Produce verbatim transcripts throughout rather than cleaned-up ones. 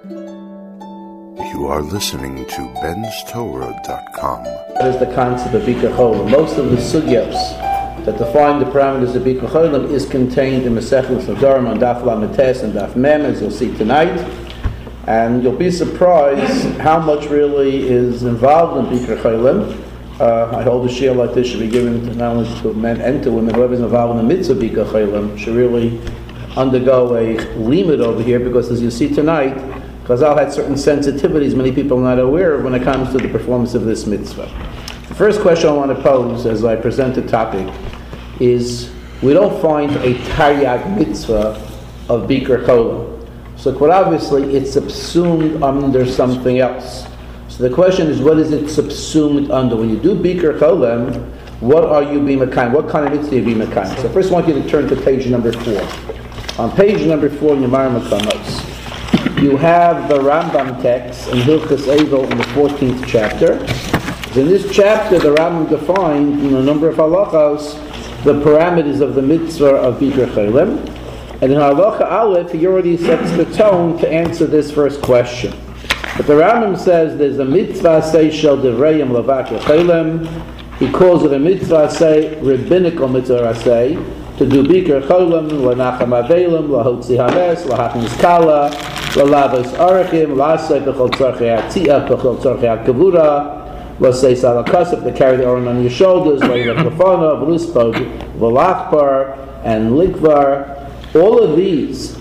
You are listening to Ben's Torah dot com. That is the concept of Bikur Cholim. Most of the sugyos that define the parameters of Bikur Cholim is contained in Masechet Nedarim on Daf Lametes and Daf Mem, as you'll see tonight. And you'll be surprised how much really is involved in Bikur Cholim. Uh, I hold a shiur like this should be given to not only to men and to women. Whoever is involved in the mitzvah Bikur Cholim should really undergo a limit over here, because as you see tonight, Chazal had certain sensitivities many people are not aware of when it comes to the performance of this mitzvah. The first question I want to pose as I present the topic is, we don't find a Taryag mitzvah of Bikur Cholim. So quite obviously it's subsumed under something else. So the question is, what is it subsumed under? When you do Bikur Cholim, what are you being mekayim? What kind of mitzvah are you being mekayim? So first I want you to turn to page number four. On page number four in Yemar Makamos, you have the Rambam text in Hilchos Eivel in the fourteenth chapter. In this chapter, the Rambam defined in a number of halachos the parameters of the mitzvah of Bikur Cholim. And in halacha Aleph, he already sets the tone to answer this first question. But the Rambam says there's a mitzvah say shel devrayim lavakir cholim. He calls it a mitzvah say, rabbinical mitzvah say, to do Bikur Cholim, lanacham avelim, lahotzi hames, lahachnis kala, lalavos arachim, lasei b'chol tzarchei ha'tziah, b'chol tzarchei ha'kavura, lasei salakasif, to carry the oron on your shoulders, lailach lefana, v'luspa, v'lachbar, and likvar. All of these,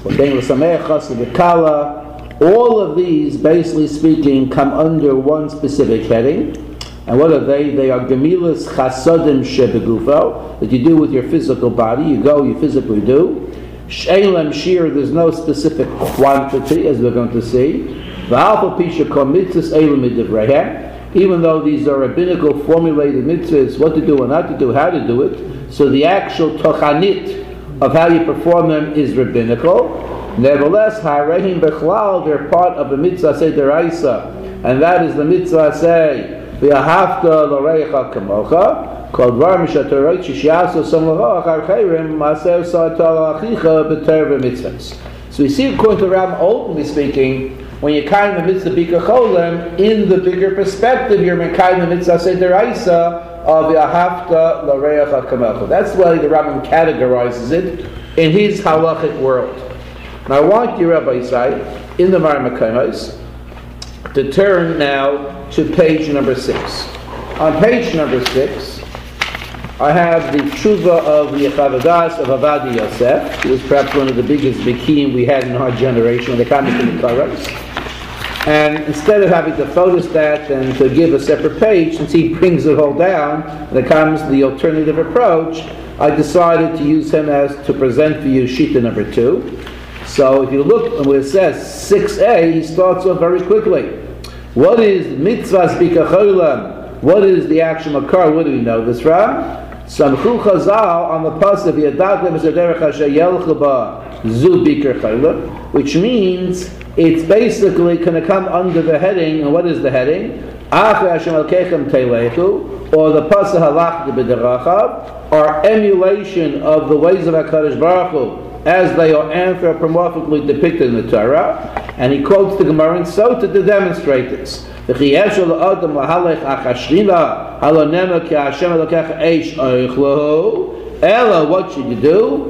all of these, basically speaking, come under one specific heading. And what are they? They are gemilas chasodim shebegufo, that you do with your physical body. You go, you physically do. She'elem shir, there's no specific quantity, as we're going to see. V'alfa pisha kol mitzvahs elem midivrehem. Even though these are rabbinical formulated mitzvahs, what to do and not to do, how to do it. So the actual tochanit of how you perform them is rabbinical. Nevertheless, ha'arehim bechlal, they're part of the mitzvah say deraisa, and that is the mitzvah say v'ahavta l'reicha kamocha, kol dvar mishatorot shishiaso som l'roach archeirim maser sa'atal achicha b'ter v'mitzvahs. So we see, according to Ram, openly speaking, when you're kind of the mitzvah Bikur Cholim, in the bigger perspective, you're kind of the mitzvah say deraisa of v'ahavta l'reicha kamocha. That's why the Rambam categorizes it in his halachic world. Now I want you, Rabbi Yisai, in the Mar Makamos, to turn now to page number six. On page number six, I have the tshuva of the Yechavadas of Avadi Yosef. He was perhaps one of the biggest bikim we had in our generation, the Kamik and the Karas. And instead of having to photostat and to give a separate page, since he brings it all down, and it comes the alternative approach, I decided to use him as to present for you Shita number two. So if you look where it says six A, he starts off very quickly. What is mitzvahs Bikur Cholim? What is the action makar? What do we know this from? Samchu Chazal on the pasuk Yadatem Zederech Asher Yelchu Ba Zu Bikur Cholim, which means it's basically going to come under the heading. And what is the heading? Acher Hashem Elkeichem Teilechu, or the pasuk Halachta B'Derachav, or emulation of the ways of HaKadosh Baruch Hu, as they are anthropomorphically depicted in the Torah. And he quotes the Gemara in Sota to demonstrate this. What should you do?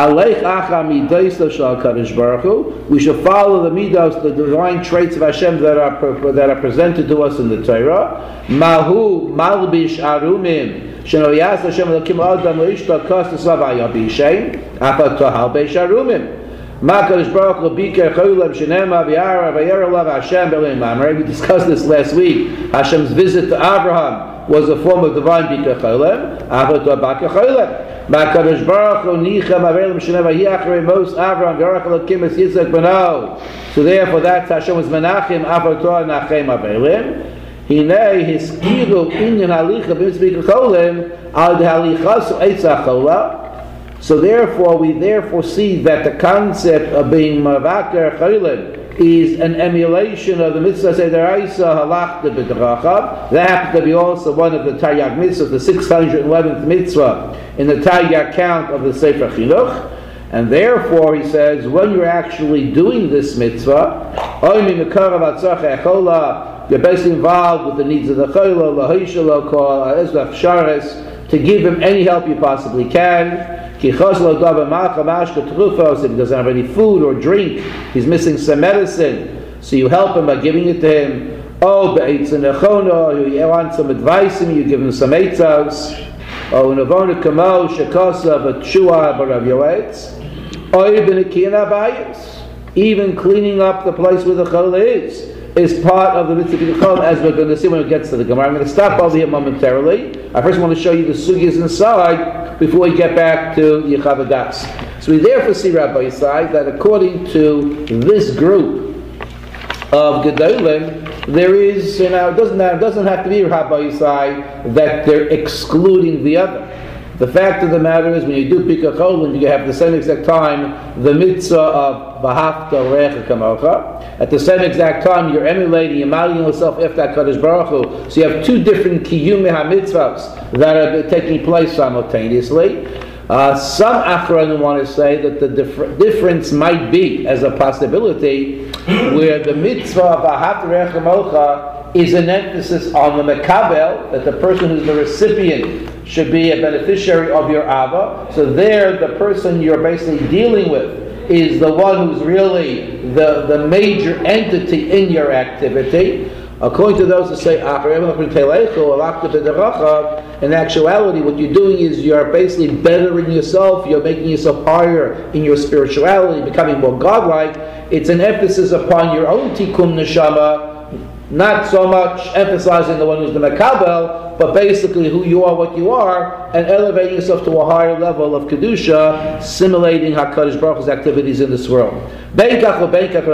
We should follow the midos, the divine traits of Hashem that are that are presented to us in the Torah. Mahu malbish arumim. Shenoyas Hashem Elokim Adam Leishta Kosta Slavaya Bishem Apato Halbesh Arumim Makadosh Baruch Hu Bikur Cholim Shenema V'Yara V'Yara Lav Hashem B'Leim Mamrei. We discussed this last week. Hashem's visit to Abraham was a form of divine Bikur Cholim. Apato Bikur Cholim Makadosh Baruch Hu Nicha Mavelim Shenema Yachrei Mos Abraham V'Yarach Elokim Es Yitzchak B'No. So therefore that Hashem was Menachem Apato Nachem Mavelim. Hinei hiskiru inyan halicha b'mitzvah cholim al dehalichas eitzah chola. So therefore, we therefore see that the concept of being mavaker cholim is an emulation of the mitzvah sederaisa halachta b'drachav. That happens to be also one of the Taryag mitzvahs, the six hundred eleventh mitzvah in the Taryag count of the Sefer Chinuch. And therefore, he says, when you're actually doing this mitzvah, You're basically involved with the needs of the chola, to give him any help you possibly can. If he doesn't have any food or drink, he's missing some medicine, so you help him by giving it to him. Oh, you want some advice from him, you give him some eitzos. Oh, Navona Kamo, Shakosa, Batshua, Barav Yoetz. Oh, even cleaning up the place where the chol is, is part of the mitzvah chol, as we're going to see when it gets to the Gemara. I'm going to stop over here momentarily. I first want to show you the sugyas inside before we get back to Yechav Das. So we therefore see, Rabbi Yisai, that according to this group of Gedolim, there is, you know, it doesn't, it doesn't have to be Rabbi Yisai that they're excluding the other. The fact of the matter is, when you do Pikach Cholim, you have at the same exact time the mitzvah of V'ahavta L'recha Kamocha. At the same exact time, you're emulating, you're modeling yourself after HaKadosh Baruch Hu. So you have two different Kiyumei HaMitzvahs that are taking place simultaneously. Uh, some Achronim want to say that the dif- difference might be, as a possibility, where the mitzvah of V'ahavta L'recha Kamocha is an emphasis on the Mekabel, that the person who's the recipient should be a beneficiary of your Ava. So there, the person you're basically dealing with is the one who's really the, the major entity in your activity. According to those who say, in actuality, what you're doing is you're basically bettering yourself, you're making yourself higher in your spirituality, becoming more godlike. It's an emphasis upon your own tikkun neshama, not so much emphasizing the one who's the Mekabel, but basically who you are, what you are, and elevating yourself to a higher level of Kedusha, simulating HaKadosh Baruch Hu's activities in this world. There's no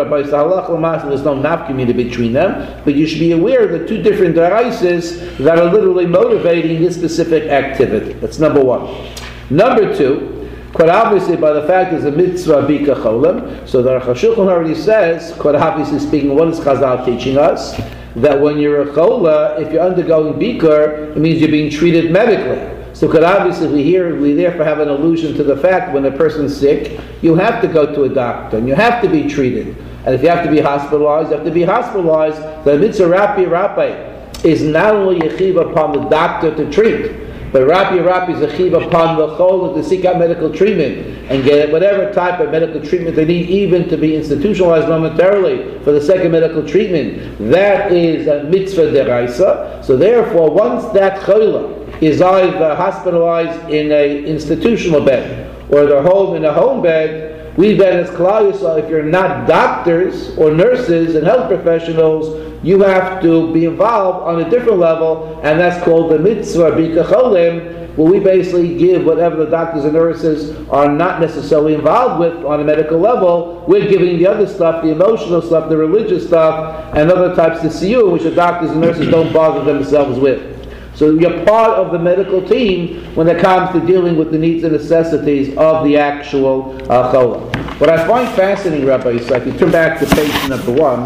nafkamina between them, but you should be aware of the two different deraises that are literally motivating this specific activity. That's number one. Number two, quite obviously, by the fact there's a mitzvah bika cholim, so the Aruch HaShulchan already says, quite obviously speaking, what is Chazal teaching us? That when you're a chola, if you're undergoing bikar, it means you're being treated medically. So quite obviously, we here we therefore have an allusion to the fact when a person's sick, you have to go to a doctor and you have to be treated. And if you have to be hospitalized, you have to be hospitalized. The mitzvah rapi rapi is not only a chiv upon the doctor to treat, but Rapi Rapi is a chiv upon the chol to seek out medical treatment and get whatever type of medical treatment they need, even to be institutionalized momentarily for the sake of medical treatment. That is a mitzvah deraisa. So therefore, once that chola is either hospitalized in an institutional bed or they're home in a home bed, we then as Klal Yisrael, if you're not doctors or nurses and health professionals, you have to be involved on a different level, and that's called the mitzvah bika cholim, where we basically give whatever the doctors and nurses are not necessarily involved with on a medical level. We're giving the other stuff, the emotional stuff, the religious stuff, and other types of siyur, which the doctors and nurses don't bother themselves with. So you're part of the medical team when it comes to dealing with the needs and necessities of the actual uh, chola. What I find fascinating, Rabbi Yisrael, if you turn back to page number one,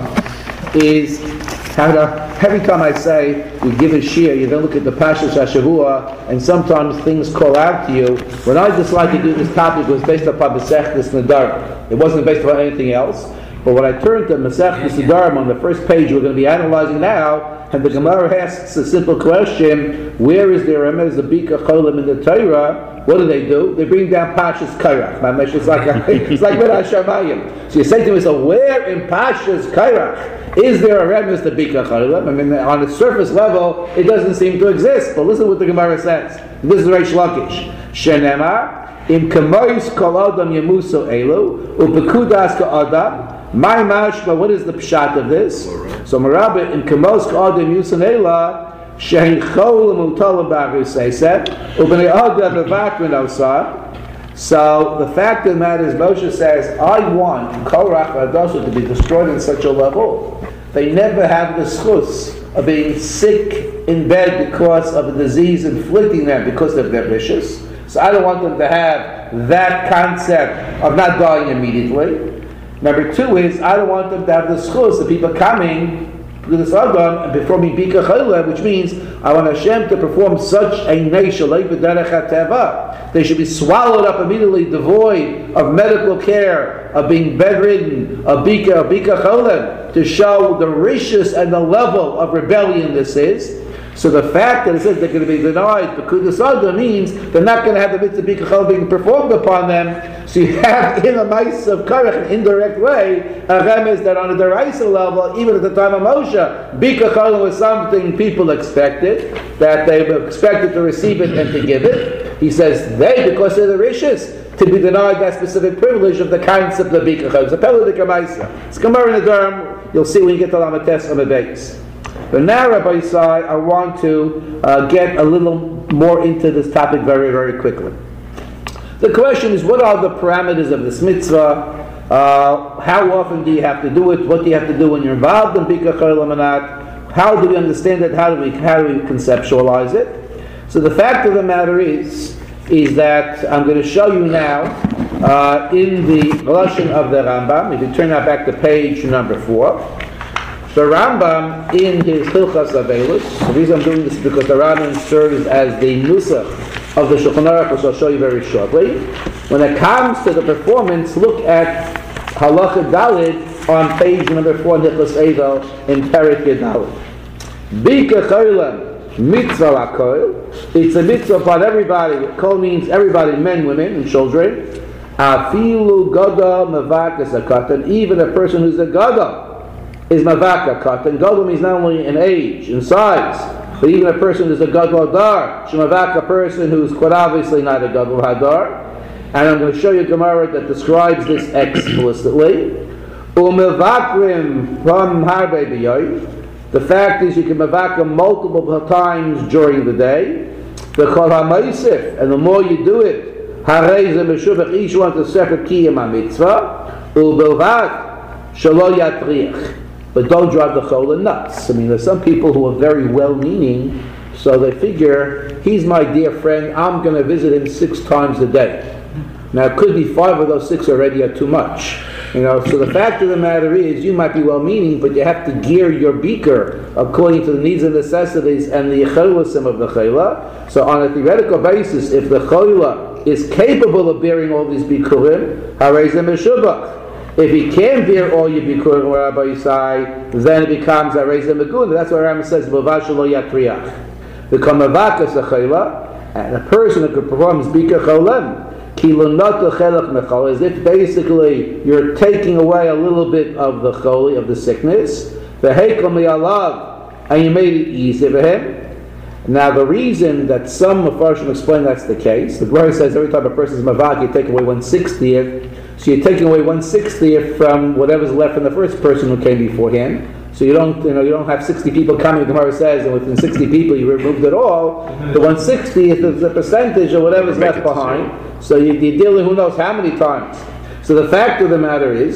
is how to, every time I say we give a shir, you then look at the Pashas HaShavua, and sometimes things call out to you. When I decided to do this topic, it was based upon Masechtas Nedarim. It wasn't based upon anything else. But when I turned to Masechtas Nedarim on the first page we're going to be analyzing now, and the Gemara asks a simple question: where is the remez the bika cholim in the Torah? What do they do? They bring down Pashas Kairach. It's like it's like Midrash Shamayim. So you say to me, so where in Pashas Kairach is there a remez the bika cholim? I mean, on the surface level, it doesn't seem to exist. But listen what the Gemara says. This is Reish Lakish. Shenemar im kamois kol adam yemuso elu upekudas ka adam. My mashma, what is the pshat of this? So Marabah in Kamos Adam Yusanela Shein Chol Mutalam Baru said Ubnei Adam Mevakrin Osar. So the fact of the matter is, Moshe says, I want Korach Adosha to be destroyed in such a level. They never have the schus of being sick in bed because of a disease inflicting them because of their vicious. So I don't want them to have that concept of not dying immediately. Number two is, I don't want them to have the schus, the people coming to this Adam and performing Bika Chayla, which means I want Hashem to perform such a nation like B'derech HaTeva. They should be swallowed up immediately, devoid of medical care of being bedridden, a bika, a bika cholem, to show the rishus and the level of rebellion this is. So the fact that it says they're going to be denied Pekudas Ada means they're not going to have the mitzvah bika cholem being performed upon them. So you have in a mice of karech, an indirect way, a remez that on a deraisa level, even at the time of Moshe, bika cholem was something people expected, that they were expected to receive it and to give it. He says they, because they're the rishus, to be denied that specific privilege of the concept of bika cholem. It's a peludik amaisa. It's Gemara in the Durham. You'll see when you get to Lamates on the base. But now, Rabbi Yisai, I want to uh, get a little more into this topic very, very quickly. The question is, what are the parameters of this mitzvah? Uh, how often do you have to do it? What do you have to do when you're involved in bika cholem or not? How do we understand it? How do we how do we conceptualize it? So the fact of the matter is, is that I'm going to show you now uh, in the Lashon of the Rambam. If you turn that back to page number four. The Rambam, in his Hilchas Avelus, the reason I'm doing this is because the Rambam serves as the nusach of the Shulchan Aruch, which I'll show you very shortly. When it comes to the performance, look at Halacha Dalid on page number four, Hilchas Evel, in Perek Yedalid. Bika cholem mitzvah l'kol. It's a mitzvah upon everybody. Kol means everybody, men, women, and children. Afilu gada mavakas hakatan. Even a person who's a gada is mavaka katan. Gadol means not only in age, in size, but even a person who's a gadol hadar. Shemavaka, a person who's quite obviously not a gadol hadar. And I'm going to show you a Gemara that describes this explicitly. Umevakrim from harbe b'yoy. The fact is you can mavaka multiple times during the day. The kol ha'maisif, and the more you do it, harei ze meshuvach, each one to separate kiyam ha'mitzvah. Ubilvat shelo yatriach. But don't drive the chola nuts. I mean, there's some people who are very well-meaning, so they figure, he's my dear friend, I'm going to visit him six times a day. Now, it could be five of those six already are too much. You know, so the fact of the matter is, you might be well-meaning, but you have to gear your beaker according to the needs and necessities and the yechelusim of the chayla. So on a theoretical basis, if the chayla is capable of bearing all these bikurim, harei ze meshubach. If he can bear all your bikurim, Rabbi Yisai, then it becomes a reis megun. That's what Rambam says, "V'vash lo yatriach." The kamavakas achayla, and a person who could perform bika cholem, ki lo nata chelach mechol, as if basically you're taking away a little bit of the choli, of the sickness. V'heikol mi'alav, and you made it easy for him. Now the reason that some Mefarshim explain that's the case, the Gemara says every time a person is mavak, you take away one sixtieth. So you're taking away one sixtieth from whatever's left from the first person who came beforehand. So you don't, you know, you don't have sixty people coming. The Gemara says, and within sixty people you removed it all. The one sixtieth is the percentage of whatever's left behind. So you, you're dealing who knows how many times. So the fact of the matter is,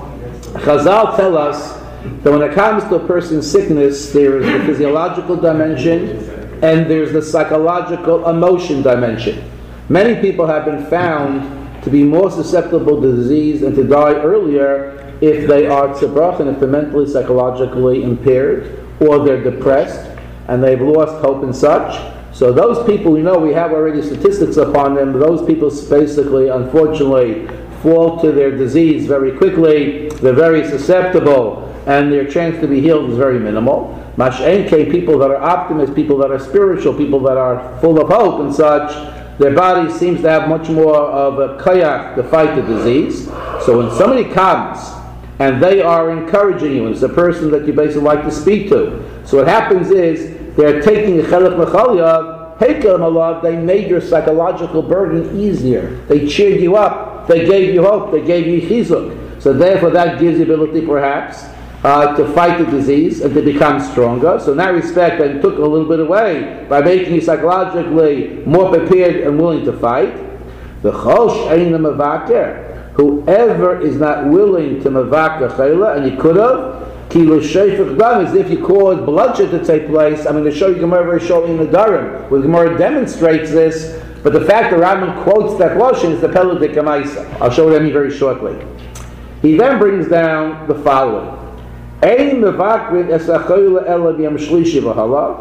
Chazal tell us that when it comes to a person's sickness, there is the physiological dimension and there's the psychological emotion dimension. Many people have been found to be more susceptible to disease and to die earlier if they are tzebrach, and if they're mentally, psychologically impaired, or they're depressed, and they've lost hope and such. So those people, we know we have already statistics upon them, those people basically, unfortunately, fall to their disease very quickly, they're very susceptible, and their chance to be healed is very minimal. Mash'enke, people that are optimists, people that are spiritual, people that are full of hope and such, their body seems to have much more of a koyach to fight the disease. So when somebody comes and they are encouraging you, and it's a person that you basically like to speak to, so what happens is they're taking a chelach mechalyav, heikel malav, they made your psychological burden easier. They cheered you up, they gave you hope, they gave you chizuk. So therefore that gives you ability perhaps Uh, to fight the disease and to become stronger. So in that respect, I took a little bit away by making you psychologically more prepared and willing to fight. The chosh ein mavaker, whoever is not willing to mavaker chayla, and he could have, kilu sheifach dam, as if you caused bloodshed to take place. I'm going to show you Gemara very shortly in the Durham, where Gemara demonstrates this. But the fact that Rambam quotes that lashon is the pelud de kamaisa. I'll show it to you very shortly. He then brings You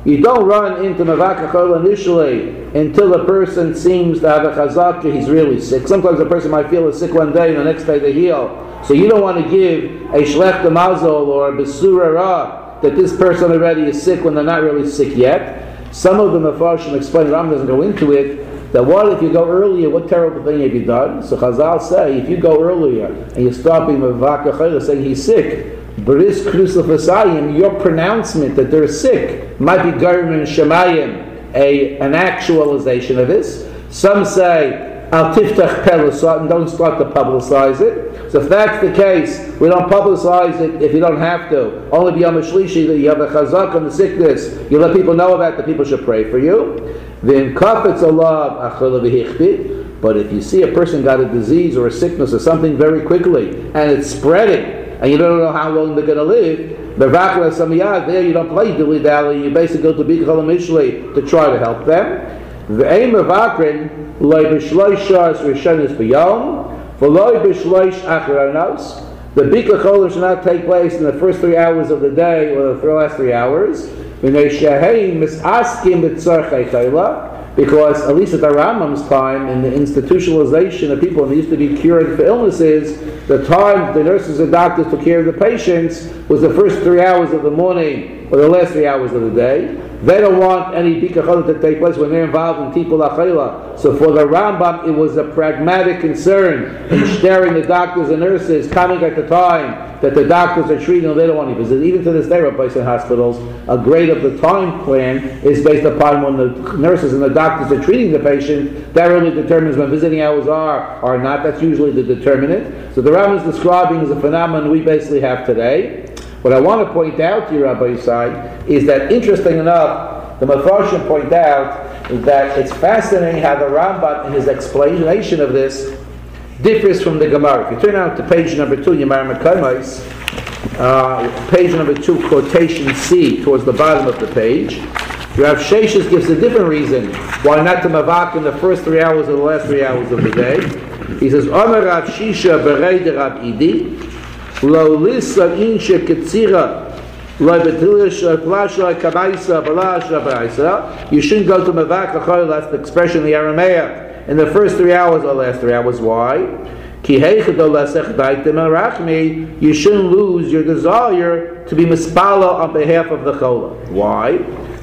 You don't run into Mavaka Chol initially until the person seems to have a chazaka, he's really sick. Sometimes a person might feel sick one day and the next day they heal. So you don't want to give a Shlech de Mazol or a Besura Ra that this person already is sick when they're not really sick yet. Some of the Mefarshim explain, Ram doesn't go into it, that what if you go earlier, what terrible thing have you done? So Chazal say, if you go earlier and you start being Mavaka Chol saying he's sick, Baris Krusel Vasayim, your pronouncement that they're sick might be Garmin Shemayim, a an actualization of this. Some say Al Tiftach Pelusat, and don't start to publicize it. So if that's the case, we don't publicize it if you don't have to. Only b'yom shlishi that you have a chazak on the sickness, you let people know about it, the people should pray for you. Then kafetz alav achol v'hichbit. But if you see a person got a disease or a sickness or something very quickly and it's spreading, and you don't know how long they're going to live, there you don't play dilly dally. You basically go to Bikachol Mishli to try to help them. The aim of Akron, loy b'shloish shas rishonis b'yom, v'loy b'shloish achronos. The Bikachol should not take place in the first three hours of the day or the last three hours. V'nei sheheim misaskim b'tzarchei chayla. Because at least at the Rambam's time, in the institutionalization of people, and they used to be cured for illnesses, the time the nurses and doctors took care of the patients was the first three hours of the morning or the last three hours of the day. They don't want any bikachot to take place when they're involved in tipul achayla. So for the Rambam, it was a pragmatic concern in sharing the doctors and nurses coming at the time that the doctors are treating and they don't want to visit. Even to this day, Rabbi in hospitals, a grade of the time plan is based upon when the nurses and the doctors are treating the patient. That really determines when visiting hours are or not. That's usually the determinant. So the Rambam is describing as a phenomenon we basically have today. What I want to point out to you, Rabbi Yisai, is that interesting enough, the Mefarshim point out that it's fascinating how the Rambam, in his explanation of this, differs from the Gemara. If you turn out to page number two, Yemar Mekaymis, uh, page number two, quotation C, towards the bottom of the page, Rav Sheshes gives a different reason why not to mavak in the first three hours or the last three hours of the day. He says, Omer Rav Shisha berei de Rav Idi, lo lisa inshe ketzira, lo betilisha plasha kabaisa balasha baisa. You shouldn't go to mavak achol, that's the expression in the Aramaic, in the first three hours or last three hours. Why? You shouldn't lose your desire to be mispala on behalf of the chola. Why?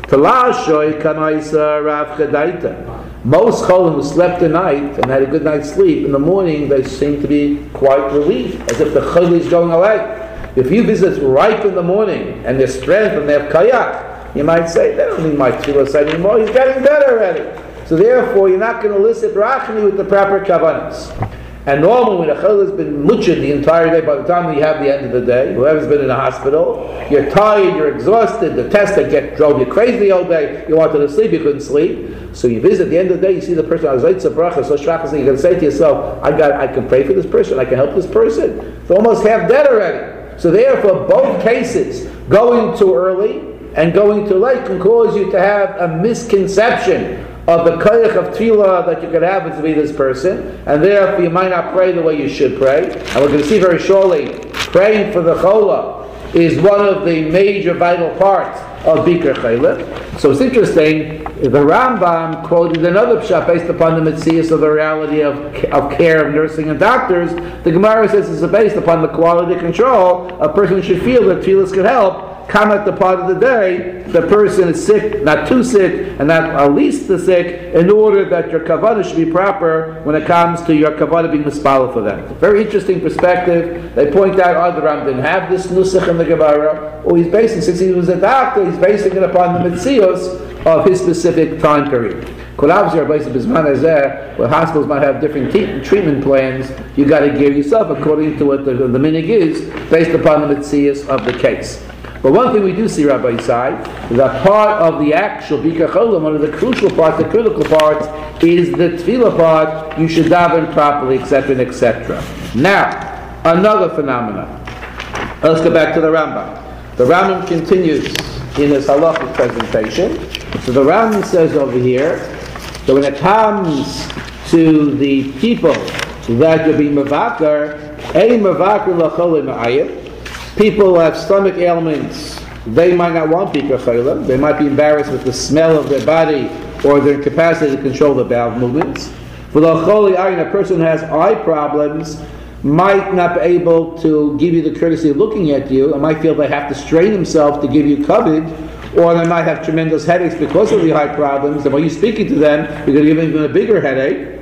Most cholim who slept the night and had a good night's sleep, in the morning they seem to be quite relieved, as if the chola is going away. If you visit ripe in the morning and their strength and they have kayak, you might say, they don't need my tefillah anymore, he's getting better already. So therefore, you're not going to elicit rachmi with the proper kavanas. And normally, when a chol has been muchid the entire day, by the time you have the end of the day, whoever's been in a hospital, you're tired, you're exhausted, the test that get drove you crazy all day, you wanted to sleep, you couldn't sleep. So you visit at the end of the day, you see the person, so you can say to yourself, I got, I can pray for this person, I can help this person. It's almost half dead already. So therefore, both cases, going too early and going too late, can cause you to have a misconception of the koyach of tefillah that you could have to be this person, and therefore you might not pray the way you should pray. And we're going to see very shortly, praying for the chola is one of the major vital parts of Bikur Chayla. So it's interesting, the Rambam quoted another pshat based upon the mitzias of the reality of, of care of nursing and doctors. The Gemara says it's based upon the quality control. A person should feel that tefillahs can help come at the part of the day the person is sick, not too sick, and not at least the sick, in order that your kavanah should be proper when it comes to your kavanah being mispala for them. Very interesting perspective. They point out, oh, the Ram didn't have this nusach in the Gemara, or he's basing, since he was a doctor, he's basing it upon the mitzios of his specific time period. Where hospitals might have different te- treatment plans, you got to gear yourself according to what the, the minig is, based upon the mitzios of the case. But one thing we do see, Rabbi Yisai, is that part of the actual Bikar Chola, one of the crucial parts, the critical parts, is the tefillah part. You should daven properly, et cetera, et cetera. Now, another phenomenon. Let's go back to the Rambam. The Rambam continues in his halachic presentation. So the Rambam says over here that when it comes to the people that you'll be mavakar, a mavakar lachol ma'ayim, people who have stomach ailments they might not want Bikkur Chayla. They might be embarrassed with the smell of their body or their capacity to control the bowel movements. For the Choli Ayin, a person who has eye problems might not be able to give you the courtesy of looking at you, and might feel they have to strain themselves to give you kavod, or they might have tremendous headaches because of the eye problems, and when you're speaking to them, you're going to give them even a bigger headache.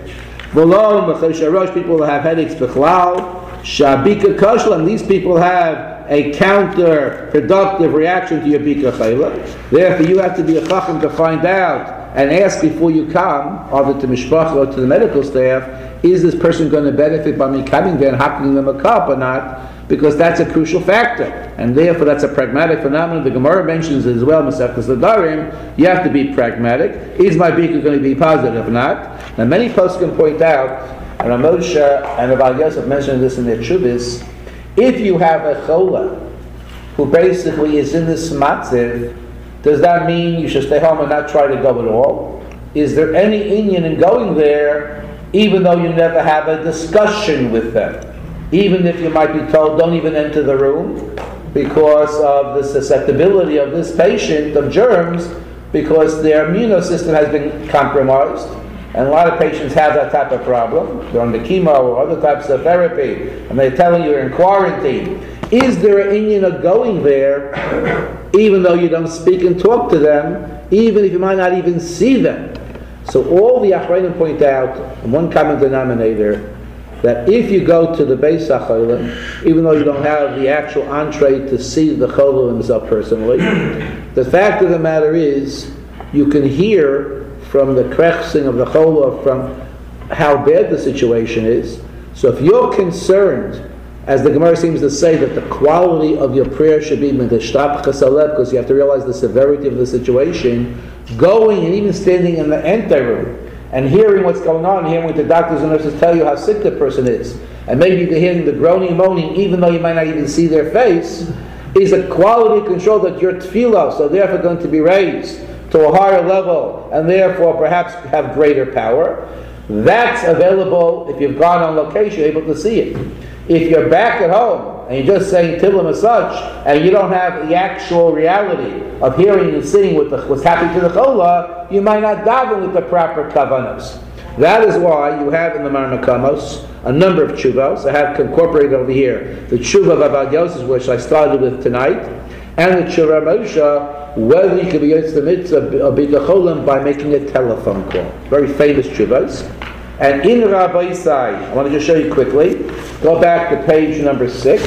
People will have headaches b'chlal, shabika kashla, and these people have a counter-productive reaction to your bika chayla. Therefore, you have to be a chacham to find out and ask before you come, either to mishpacha or to the medical staff, is this person going to benefit by me coming there and hacking them a cup or not? Because that's a crucial factor, and therefore that's a pragmatic phenomenon. The Gemara mentions as well, Masechtas Nedarim, you have to be pragmatic. Is my bika going to be positive or not? Now many poskim can point out, and Moshe and Rabbi Yosef mentioned this in their Chubis, if you have a chola who basically is in this matziv, does that mean you should stay home and not try to go at all? Is there any inyan in going there, even though you never have a discussion with them? Even if you might be told, don't even enter the room, because of the susceptibility of this patient of germs, because their immune system has been compromised. And a lot of patients have that type of problem. They're on the chemo or other types of therapy, and they're telling you you're in quarantine. Is there an inyan of going there, even though you don't speak and talk to them, even if you might not even see them? So all the Achronim point out, one common denominator, that if you go to the Beis HaCholim, even though you don't have the actual entree to see the Cholim himself personally, the fact of the matter is, you can hear from the krechsing of the Cholim, from how bad the situation is. So if you're concerned, as the Gemara seems to say, that the quality of your prayer should be medeshtab chasalev, because you have to realize the severity of the situation, going and even standing in the enter room and hearing what's going on, hearing what the doctors and nurses tell you how sick the person is, and maybe you can hear the groaning, moaning, even though you might not even see their face, is a quality control that your tefillah, so therefore going to be raised to a higher level, and therefore perhaps have greater power. That's available if you've gone on location, you're able to see it. If you're back at home and you're just saying Tillim as such, and you don't have the actual reality of hearing and seeing what the, what's happening to the chola, you might not daven with the proper kavanos. That is why you have in the Marmakamos a number of tshuvos. I have incorporated over here the tshuva of Avad Yosef, which I started with tonight, and the tshuva of Moshe, whether you can be against the mitzvah of bika cholim by making a telephone call. Very famous tshuvos. And in Rabbi Isai, I want to just show you quickly. Go back to page number six.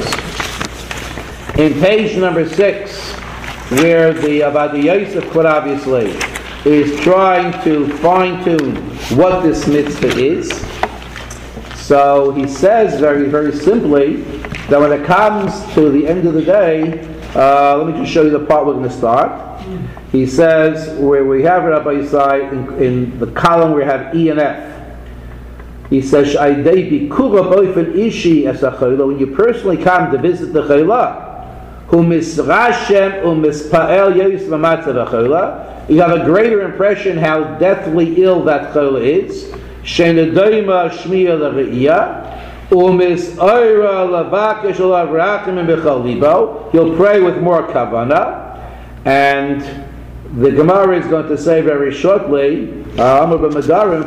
In page number six, where the Avad Yosef, quite obviously, is trying to fine-tune what this mitzvah is. So he says very, very simply that when it comes to the end of the day, uh, let me just show you the part we're going to start. He says, where we have Rabbi Isai, in, in the column where we have E and F, he says, when you personally come to visit the Chayla, you have a greater impression how deathly ill that Chayla is. He'll pray with more kavanah, and the Gemara is going to say very shortly, one of the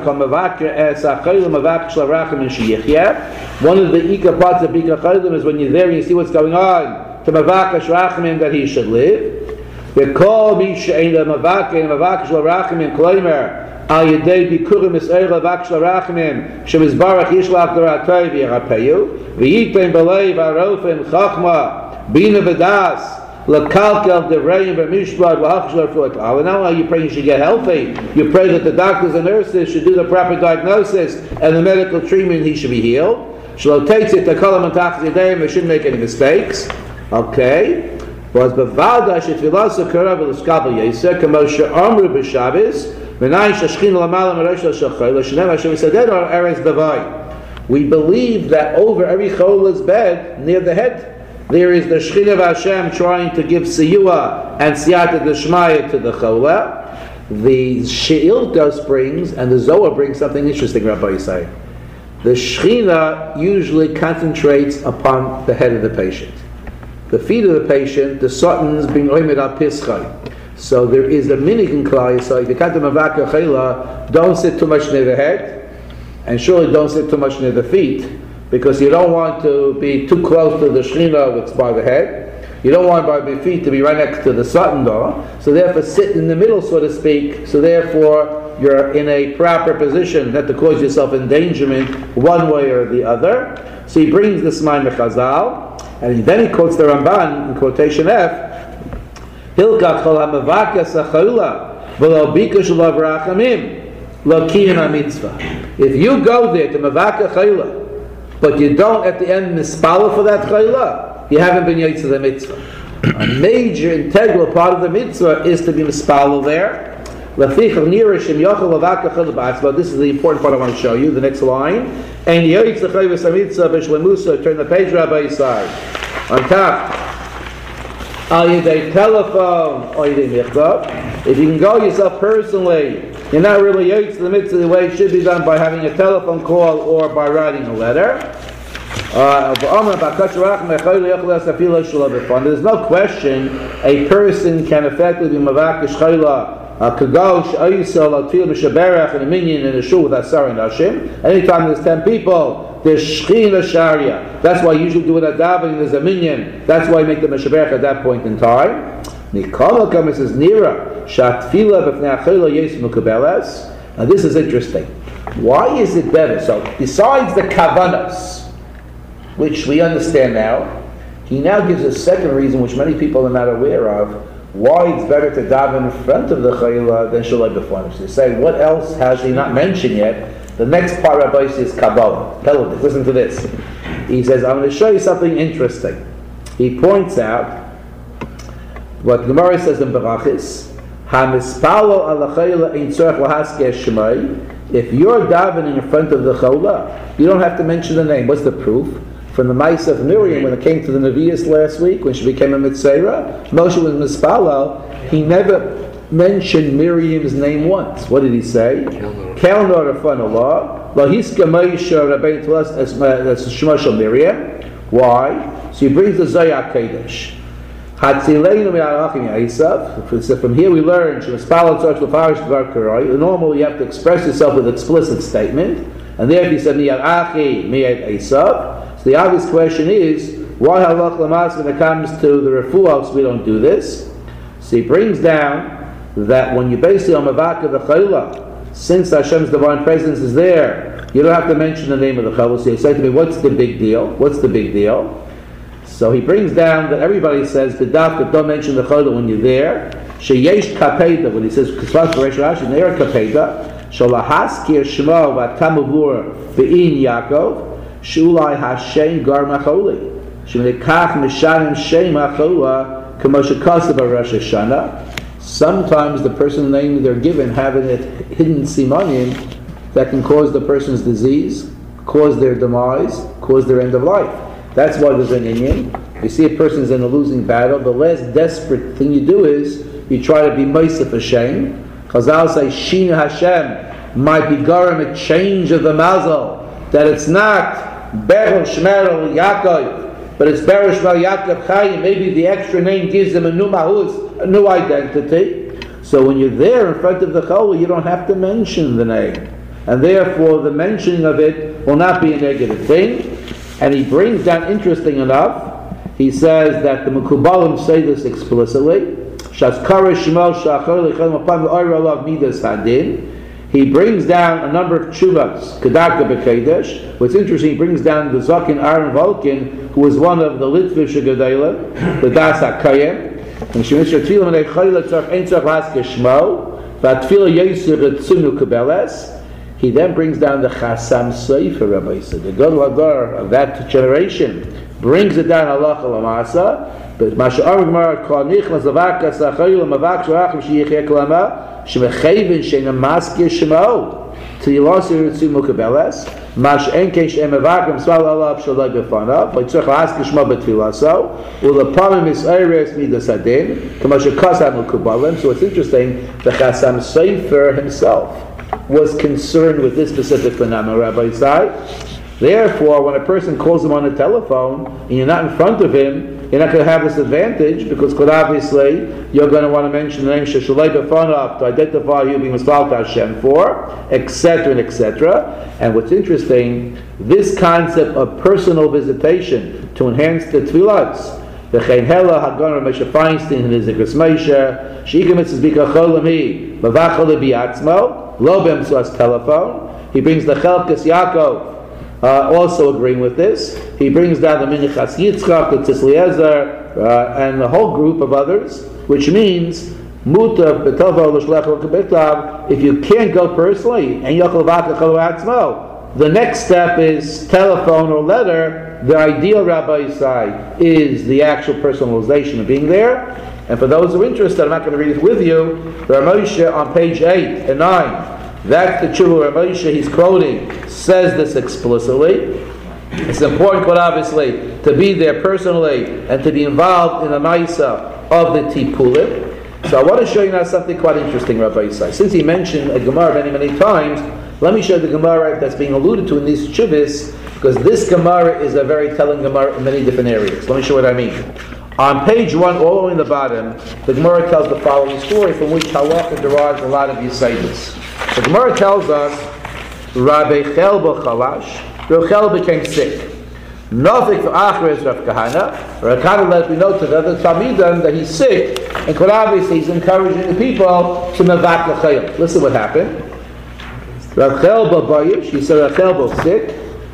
Ika parts of Bika Chaylim is when you're there and you see what's going on, to Mavakesh Rachamim that he should live. They call me She'ena Mavakesh Mavakesh Rachamim Kloimer Al Yedei Bikurim Yisrael Mavakesh Rachamim Shemizbarach Yishlach Doratoi V'Yarapeyu V'Yitem B'Lei V'Arofim Chachma Bina V'Das L'Kalkel Devrayim B'Mishpat V'Hachshlar Fu'Etal. And now while you pray you should get healthy, you pray that the doctors and nurses should do the proper diagnosis and the medical treatment, he should be healed. Shlo Teitzit Takalam Antach Yedayim, they shouldn't make any mistakes. Okay. Was B'Valda Shetfilah Sekara V'Leskabel Yiseh K'Moshe Amru B'Shabbos V'nai Shashchin L'Malam Rosh L'Shachar L'Shenem Hashem Yisadeh Or Eretz B'Vai. We believe that over every chola's bed, near the head, there is the Shechina of Hashem trying to give siyua and siyata d'shmaya to the chola. The She'iltos brings, and the Zohar brings something interesting, Rabbi Yisai. The Shechina usually concentrates upon the head of the patient. the feet of the patient, the sutton's being oimed al pischai. So there is a minig in Klal Yisrael. If you can't do mavaka chayla, don't sit too much near the head, and surely don't sit too much near the feet, because you don't want to be too close to the Shechina that's by the head. You don't want by the feet to be right next to the sutton door. So therefore sit in the middle, so to speak. So therefore you're in a proper position not to cause yourself endangerment one way or the other. So he brings this mind Chazal, and then he quotes the Ramban in quotation F, Hilkach chol hamavakas ha'chayla v'lo bikush lo v'rachamim lo kiyin ha'mitzvah. If you go there to mavaka chayla, but you don't at the end mispala for that chayla, you haven't been yotze the mitzvah. A major integral part of the mitzvah is to be mispala there. This is the important part I want to show you. The next line. And yotze chayvus ha'mitzvah b'shlemusa. Turn the page, Rabbi Yisai. On top. Al yedei telephone or yedei michtav. If you can go yourself personally, you're not really yotze the mitzvah the way it should be done by having a telephone call or by writing a letter. Uh, There's no question a person can effectively be mavakish chayla, kagosh, ayisel, atil, mishaberach, and a minion in a shul with asar and hashim. Anytime there's ten people, there's shechina sharia. That's why you usually do it at davening. There's a minion. That's why you make the mishaberach at that point in time. Nikola comes says nira shatfila b'fnei chayla yes mukabelas. Now this is interesting. Why is it better? So besides the kavanas, which we understand now, he now gives a second reason which many people are not aware of, why it's better to daven in front of the chayla than shalai b'fanav. So they say, what else has he not mentioned yet? The next part of Rabbi is Kabbalah. Pelodic. Listen to this. He says, I'm going to show you something interesting. He points out what Gemara says in Berachis, HaMispalo ala chayla ein tzorech lahaskeh shemai. If you're davening in front of the chayla, you don't have to mention the name. What's the proof? From the Maisa of Miriam, when it came to the Nevi'us last week, when she became a Mitzera, Moshe was Mispalal, he never mentioned Miriam's name once. What did he say? Kelnor Rafan Allah, Lahiska Maisha Rabbein to us as Shema Shel Miriam. Why? So he brings the Zohar Kodesh. Hatzileinu mi'arachim ya'isav. So from here we learn, Shemispalal tzorch l'farish dvar karoi. Normally you have to express yourself with explicit statement. And there he said, mi'arachi mi'ed Esav. So the obvious question is, why halach lamas when it comes to the refuahs we don't do this? So he brings down that when you basically on mavaka the chayla, since Hashem's divine presence is there, you don't have to mention the name of the chayla. So he said to me, what's the big deal? What's the big deal? So he brings down that everybody says the daf, don't mention the chayla when you're there. Sheyesh kapeda, when he says kisvas v'resh rashi, ne'er kapeda, shalahaskir shmo v'tamavur v'in Yaakov. Shulai Hashem Gar Macholi. Shemekach Mishanim Shem Machola Kamoshakasa Rosh Hashanah. Sometimes the person's name they're given having it hidden simanim that can cause the person's disease, cause their demise, cause their end of life. That's why there's an inyan. You see a person's in a losing battle, the last desperate thing you do is you try to be Meisef Hashem. Chazal say Shina Hashem might be garam a change of the mazel, that it's not Beryl Shmerel Yaakov, but it's Beryl Shmerel Yaakov Chaim. Maybe the extra name gives them a new mahuz, a new identity. So when you're there in front of the chol, you don't have to mention the name, and therefore the mentioning of it will not be a negative thing. And he brings down, interesting enough, he says that the Mekubalim say this explicitly. Shazkara Shemel Shachar Lechem Upon Oyer Olav Midas Hadin. He brings down a number of tshuvas, Kedarka B'Kedesh. What's interesting, he brings down the Zakin Aaron Volkin, who was one of the Litvish Gedalim, the Das HaKayim. And Shemish Tfilah Menei Chayla Tzarf Ein Tzarf Haske Shmo, V'Tfilah Yosef Tzunu Kebeles. He then brings down the Chasam Sofer, Rabbi Yisrael, the Gadol Hadar of that generation, brings it down halacha l'masa. But Masha Amar Gemara Kol Nichnas Lavaka Sachayil Mavak Shorachim Sheyichei Klama Shemechayvin Sheina Maskir Shemo Tzilasir Ritzu Mukabeles Mash Enkesh Emavakim Sval Alav Shalai Befanav Vaitzach Haskir Shemo Betfilaso Ulapamim Isairis Midas Adin Kamasha Kasam Mukabalim. So it's interesting, the Chasam Sofer himself was concerned with this specific phenomenon, Rabbi Isai. Therefore, when a person calls him on the telephone and you're not in front of him, you're not going to have this advantage because, quite obviously, you're going to want to mention the name Sheshalei B'fanav to identify who you're being Mispal to Hashem for, et cetera and et cetera. And what's interesting, this concept of personal visitation to enhance the tefillahs, the V'chein Hela Hagon Moshe Feinstein in his Zikras Moshe Sheikha Mitzvahs Bika Cholam Hi Bavachol Biatzmo Lo B'Emsuas Telephone. He brings the Chelkas Yaakov uh, also agreeing with this. He brings down the Minichas Yitzchak, the Tzis Eliezer, uh, and a whole group of others, which means Mutav B'Tovo L'Shlech L'Kabitlav. If you can't go personally and Yochel V'Achol Atzmo, the next step is telephone or letter. The ideal, Rabbi Yisai, is the actual personalization of being there. And for those who are interested, I'm not going to read it with you. Rav Moshe on page eight and nine, that's the Tshuva Rav Moshe he's quoting, says this explicitly. It's important, quite obviously, to be there personally and to be involved in the Maisa of the Tipulim. So I want to show you now something quite interesting, Rabbi Yisai. Since he mentioned a Gemara many, many times, let me show you the Gemara that's being alluded to in these Chuvas, because this Gemara is a very telling Gemara in many different areas. Let me show you what I mean. On page one, all the way in the bottom, the Gemara tells the following story from which Halacha derives a lot of Yisaitis. The Gemara tells us, Rabbi Chelba Chalash, Rabbi Chelba became sick. Nothing for Achres Rav Kahana. Rav Kahana let me know to the other Talmidim that he's sick, and quite obviously he's encouraging the people to Mavak L'Chayim. Listen what happened. Rav Chelba Bayish, he said Rav Chelba sick.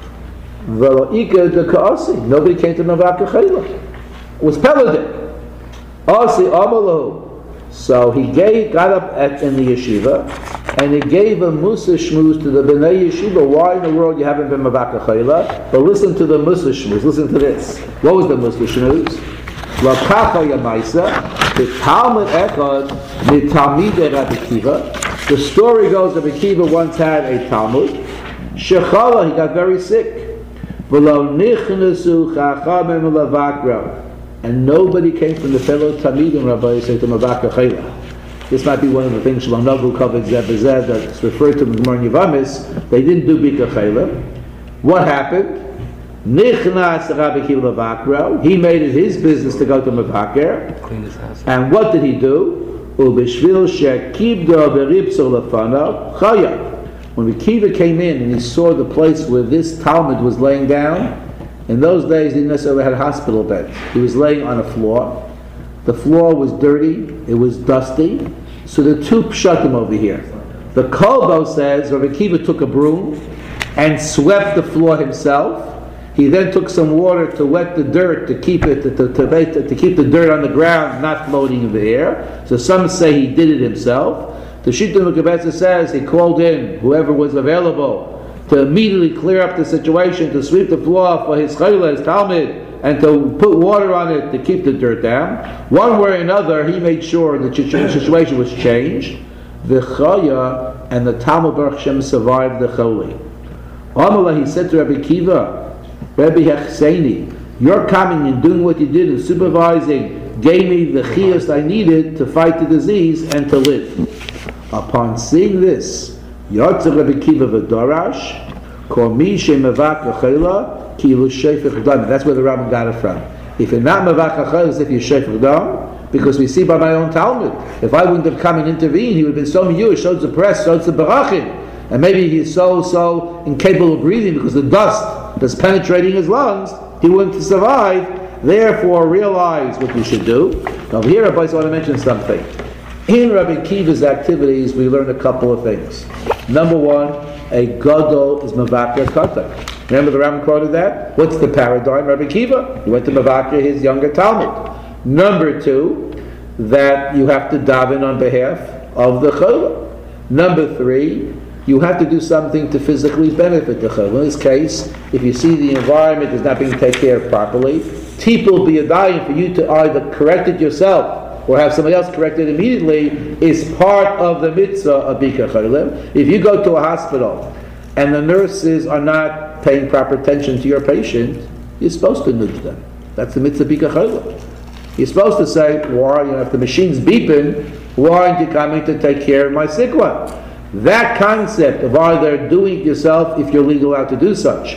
Nobody came to Mavak L'Chayim. It was Peladin. Asi Amalahu. So he gave, got up at, in the yeshiva, and he gave a Musa Shmuz to the Bnei Yeshiva. Why in the world you haven't been Mavak L'Chayim? But listen to the Musa Shmuz. Listen to this. What was the Musa Shmuz? L'kacha Yamaisa, the Talmud Echad, the Talmidei Rabbi Kiva. The story goes that Rabbi Kiva once had a Talmud. Shechala, he got very sick. And nobody came from the fellow Talmidim, Rabbi said to Mavak L'Chayim. This might be one of the things Shalom Nagu covered Zebazeh that's referred to in the Gemara Yavamis. They didn't do Bika Chayla. What happened? Nichnas Rabbi Kiva L'Vakra. He made it his business to go to Mavaker. And what did he do? Ubishvil Shekibda Beribso Lefanav Chaya. When Rabbi Kiva came in and he saw the place where this Talmud was laying down, in those days he didn't necessarily have hospital beds. He was laying on a floor. The floor was dirty, it was dusty. So the two pshatim over here. The Kolbo says Rabbi Kiva took a broom and swept the floor himself. He then took some water to wet the dirt to keep it to, to, to, to keep the dirt on the ground, not floating in the air. So some say he did it himself. The Shita Mekabetza says he called in whoever was available to immediately clear up the situation, to sweep the floor for his chayla, his talmud, and to put water on it to keep the dirt down. One way or another, he made sure the situation was changed. The chaya and the Talmud Baruch Shem survived the choli. Amala, he said to Rabbi Kiva, Rabbi Hechseini, your coming and doing what you did and supervising gave me the chiyas I needed to fight the disease and to live. Upon seeing this, Yotzer Rabbi Kiva v'Darash, Kol mi she'mavak l'chayla, kilu shefech dam. That's where the Rambam got it from. If you're not mavak l'chayla, it's if you're shefech dam, because we see by my own Talmud, if I wouldn't have come and intervened, he would have been so miyush, so depressed, so barachim, and maybe he's so, so incapable of breathing because the dust that's penetrating his lungs, he wouldn't survive. Therefore, realize what you should do. Now here, I want to mention something. In Rabbi Kiva's activities, we learn a couple of things. Number one, a gadol is mavakir katan. Remember the Rambam quoted that? What's the paradigm? Rabbi Kiva, he went to mavakir his younger Talmud. Number two, that you have to daven on behalf of the chayla. Number three, you have to do something to physically benefit the chayla. In this case, if you see the environment is not being taken care of properly, people will be a dying for you to either correct it yourself or have somebody else correct it immediately, is part of the mitzvah of Bika Chaylim. If you go to a hospital and the nurses are not paying proper attention to your patient, you're supposed to nudge them. That's the mitzvah of Bika Chaylim. You're supposed to say, why, you know, if the machine's beeping, why aren't you coming to take care of my sick one? That concept of either doing it yourself, if you're legally allowed to do such,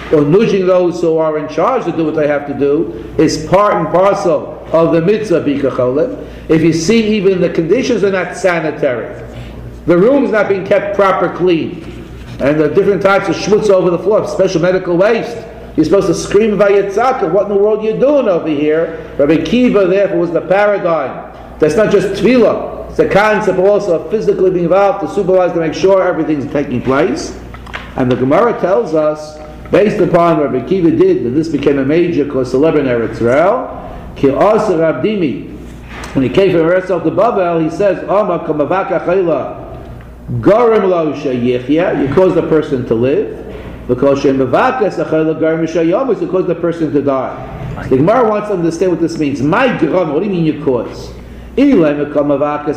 or nudging those who are in charge to do what they have to do is part and parcel of the mitzvah bika cholim. If you see even the conditions are not sanitary, the room's not being kept proper clean, and the different types of schmutz over the floor, special medical waste, you're supposed to scream vayetzaka, what in the world are you doing over here? Rabbi Kiva therefore was the paradigm. That's not just tefillah, it's the concept also of physically being involved to supervise to make sure everything's taking place. And the Gemara tells us, based upon what Rabbi Kiva did, that this became a major cause celebrity in Eretz Yisrael, Ki Asa Rabdimi, when he came from Eretz Yisrael to Babel, he says, Oma kamavaka chayla, garim lo sheyichya, you cause the person to live, because shemavakas achayla garim sheyamus, you cause the person to die. The Gemara wants to understand what this means. My gram, what do you mean you cause? You kami mavakas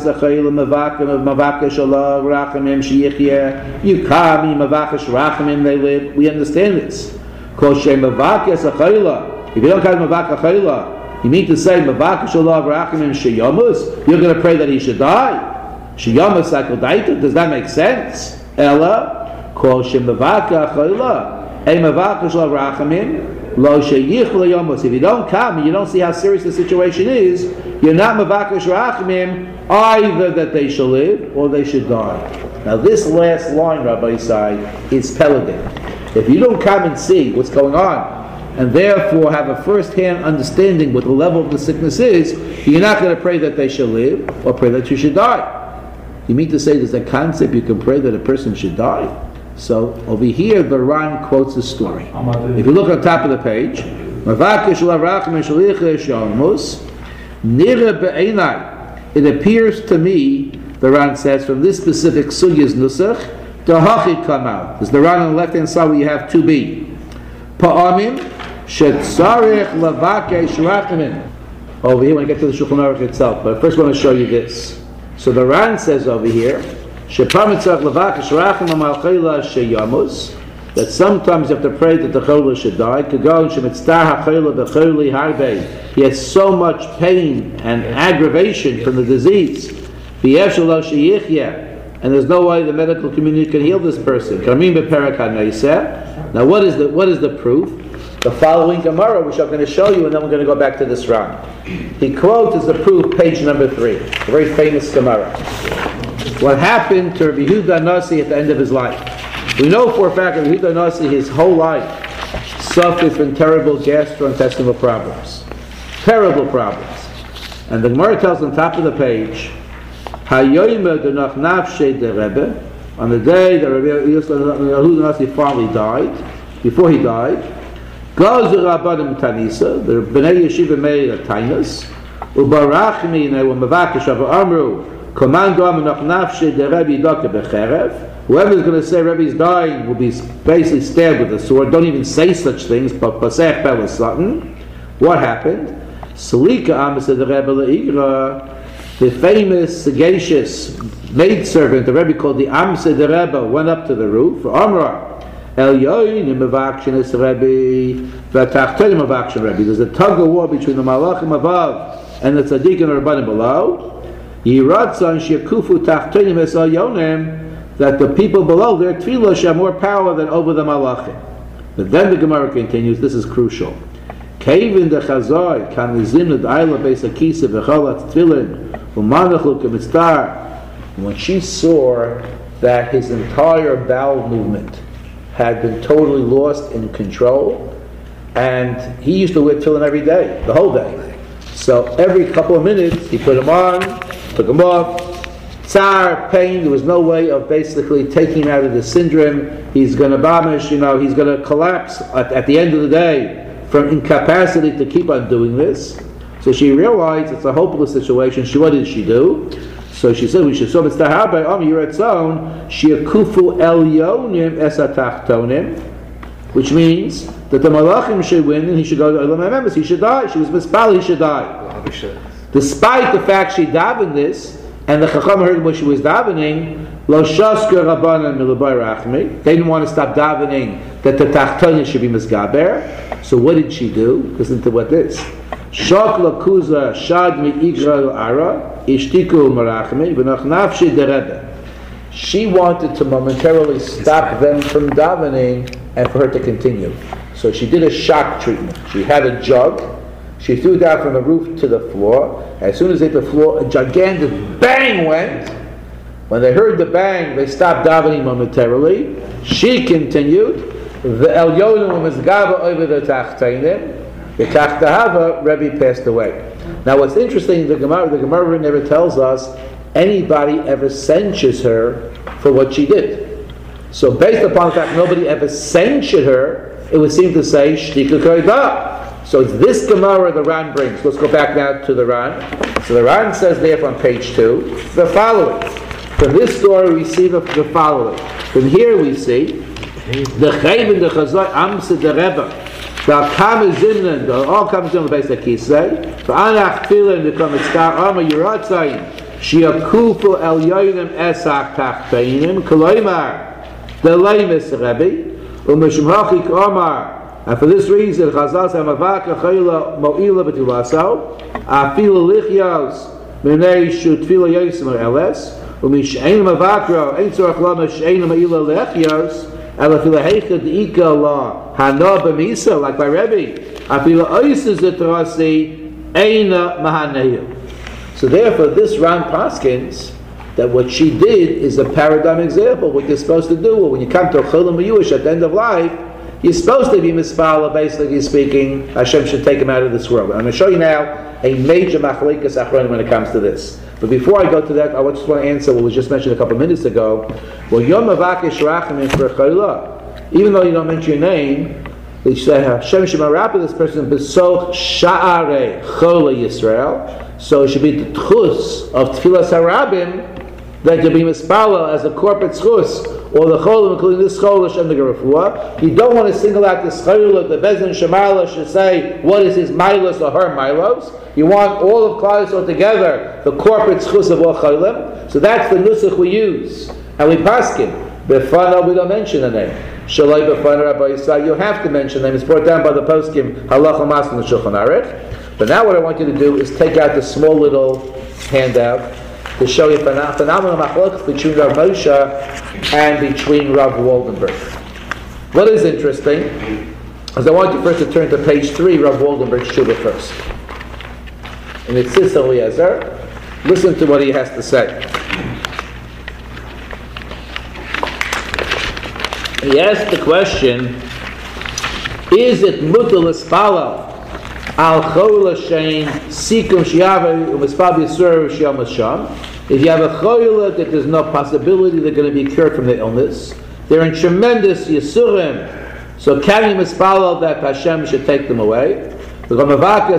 rachamim, they live. We understand this. If you don't call mavakas achayla, you mean to say mavakas shalav rachamim sheyamus, you're going to pray that he should die. Sheyamus akodaita, does that make sense? Ella kol shemavakas achayla, a mavakas shalav rachamim. If you don't come and you don't see how serious the situation is, you're not mavakesh rachamim either that they shall live or they should die. Now this last line, Rabbi Isai, is pelican. If you don't come and see what's going on, and therefore have a first-hand understanding what the level of the sickness is, you're not going to pray that they shall live or pray that you should die. You mean to say there's a concept you can pray that a person should die? So over here, the Ran quotes the story. If you look on top of the page, it appears to me, the Ran says, from this specific sugya's nusach, the hachid come out. There's the Ran on the left-hand side where you have two B. Pa'amim shetzarech lavakesh rachamim. Over here, when I get to the Shulchan Aruch itself, but first I want to show you this. So the Ran says over here, that sometimes you have to pray that the chola should die. He has so much pain and aggravation from the disease, and there's no way the medical community can heal this person. Now what is the what is the proof? The following Gemara, which I'm going to show you, and then we're going to go back to this round. He quotes as the proof, page number three, a very famous Gemara. What happened to Rabbi Yehuda Nasi at the end of his life? We know for a fact that Rabbi Yehuda Nasi, his whole life, suffered from terrible gastrointestinal problems. Terrible problems. And the Gemara tells on top of the page, on the day that Rabbi Yehuda Nasi finally died, before he died, Gazu Rabbanim Tanisa, the Bnei Yeshiva made a tainus, Ubarachmi, and they were Mavakish of Amru, Whoever is going to say Rebbe's dying will be basically stabbed with a sword. Don't even say such things, but Pasech Bel Sutton. What happened? Salika Amasa the Rebbe Le'igra, the famous, sagacious maidservant, the Rebbe called the Amsa the Rebbe, went up to the roof. Amra, El Yoin, Mavakshin is Rebbe, Vatachtonim Mavakshin Rebbe. There's a tug of war between the Malachim above and the Tzaddik and the Rabbanim below. Yiratzon shekufu tachtonim es al yonim, that the people below their tefillah have more power than over the malachim. But then the Gemara continues. This is crucial. Kevin the Chazai kan nizim l'dayla beis akisa v'cholat tefillin u'manachlu k'mitztar. When she saw that his entire bowel movement had been totally lost in control, and he used to wear tefillin every day, the whole day. So every couple of minutes he put them on, took him off, tsar, pain, there was no way of basically taking him out of the syndrome. He's going to bamish, you know, he's going to collapse at, at the end of the day from incapacity to keep on doing this. So she realized it's a hopeless situation. She, what did she do? So she said, we should so mitzvah by Om Yiratzon, Shiakufu Elyonim Esatachtonim, which means that the Malachim should win and he should go to Olam HaMemes, he should die. She was mispal, he should die. Despite the fact she davened this, and the Chacham heard when she was davening, Lo Shasker Rabbanan Milabai Rachmi, they didn't want to stop davening that the Tachtonim should be misgaber. So what did she do? Listen to what this. Shok Lakuza Shad Mi Igra Ara, Ishtiku Marachmi, V'nach Nafshi Derebe. She wanted to momentarily stop them from davening and for her to continue. So she did a shock treatment. She had a jug. She threw it down from the roof to the floor. As soon as it hit the floor, a gigantic bang went. When they heard the bang, they stopped davening momentarily. She continued. The Elyonim was gaba over the tachtainim. The tachtahava, Rebbe passed away. Now, what's interesting, the Gemara, the Gemara never tells us anybody ever censures her for what she did. So, based upon the fact nobody ever censured her, it would seem to say shtika koida. So it's this Gemara the Ran brings. Let's go back now to the Ran. So the Ran says there from page two the following. From this story we see the, the following. From here we see the Chayv and the Chazai Amsa the Rebbe. The Kam Zimnan, the all comes in the base of Kisei. The Anach Tefillah and the Kamitzkar Amma Yiratzayim. Shiakufu El Yoinim Esak Tachtainim. Koloimar. The Leimis Rebbe. Umeshumhachik Omar. And for this reason, Chazal said, "Mavaka chayla mo'ila b'tilasau, afila lichyos minei shu tefila yosem eles, u'mishein mavakro ein tzorach lama shein mo'ila lichyos, ela fila heicha d'ika la hana b'misa, like by Rebbe, afila oises etrasi eina mahaneyu." So therefore, this Ran paskins that what she did is a paradigm example. What you're supposed to do when you come to a cholim miyush at the end of life. You're supposed to be mispala, basically speaking. Hashem should take him out of this world. I'm going to show you now a major machalikas achronim when it comes to this. But before I go to that, I just want to answer what was just mentioned a couple of minutes ago. Well, Yom Avakesh Rachamim for Chayla, even though you don't mention your name, they say Hashem should marap this person b'soch sha'arei chola Yisrael. So it should be the tchus of Tfilas Harabim that you be mispala as a corporate tchus. Or the cholim, including this cholish and the gerafua. You don't want to single out the chayla, the bezin shemala should say what is his milos or her milos. You want all of Klal Yisrael together, the corporate schus of all cholim. So that's the nusach we use, and we paskin. Befana, we don't mention the name. Shalai befana Rabbi Yisrael, you have to mention the name. It's brought down by the poskim halacha mas and the Shulchan Aruch. But now what I want you to do is take out the small little handout to show you phenomenal machlokes between Rav Moshe and between Rav Waldenberg. What is interesting is I want you first to turn to page three, Rav Waldenberg's Shuvah first. And it's Tzitz Eliezer. Listen to what he has to say. He asked the question, is it mutar l'spala al chola shein sikum shiave u'mispal yisur shel masham? If you have a chola that there's no possibility they're going to be cured from the illness, they're in tremendous yisurim, so can you mispal that Hashem should take them away? He quotes the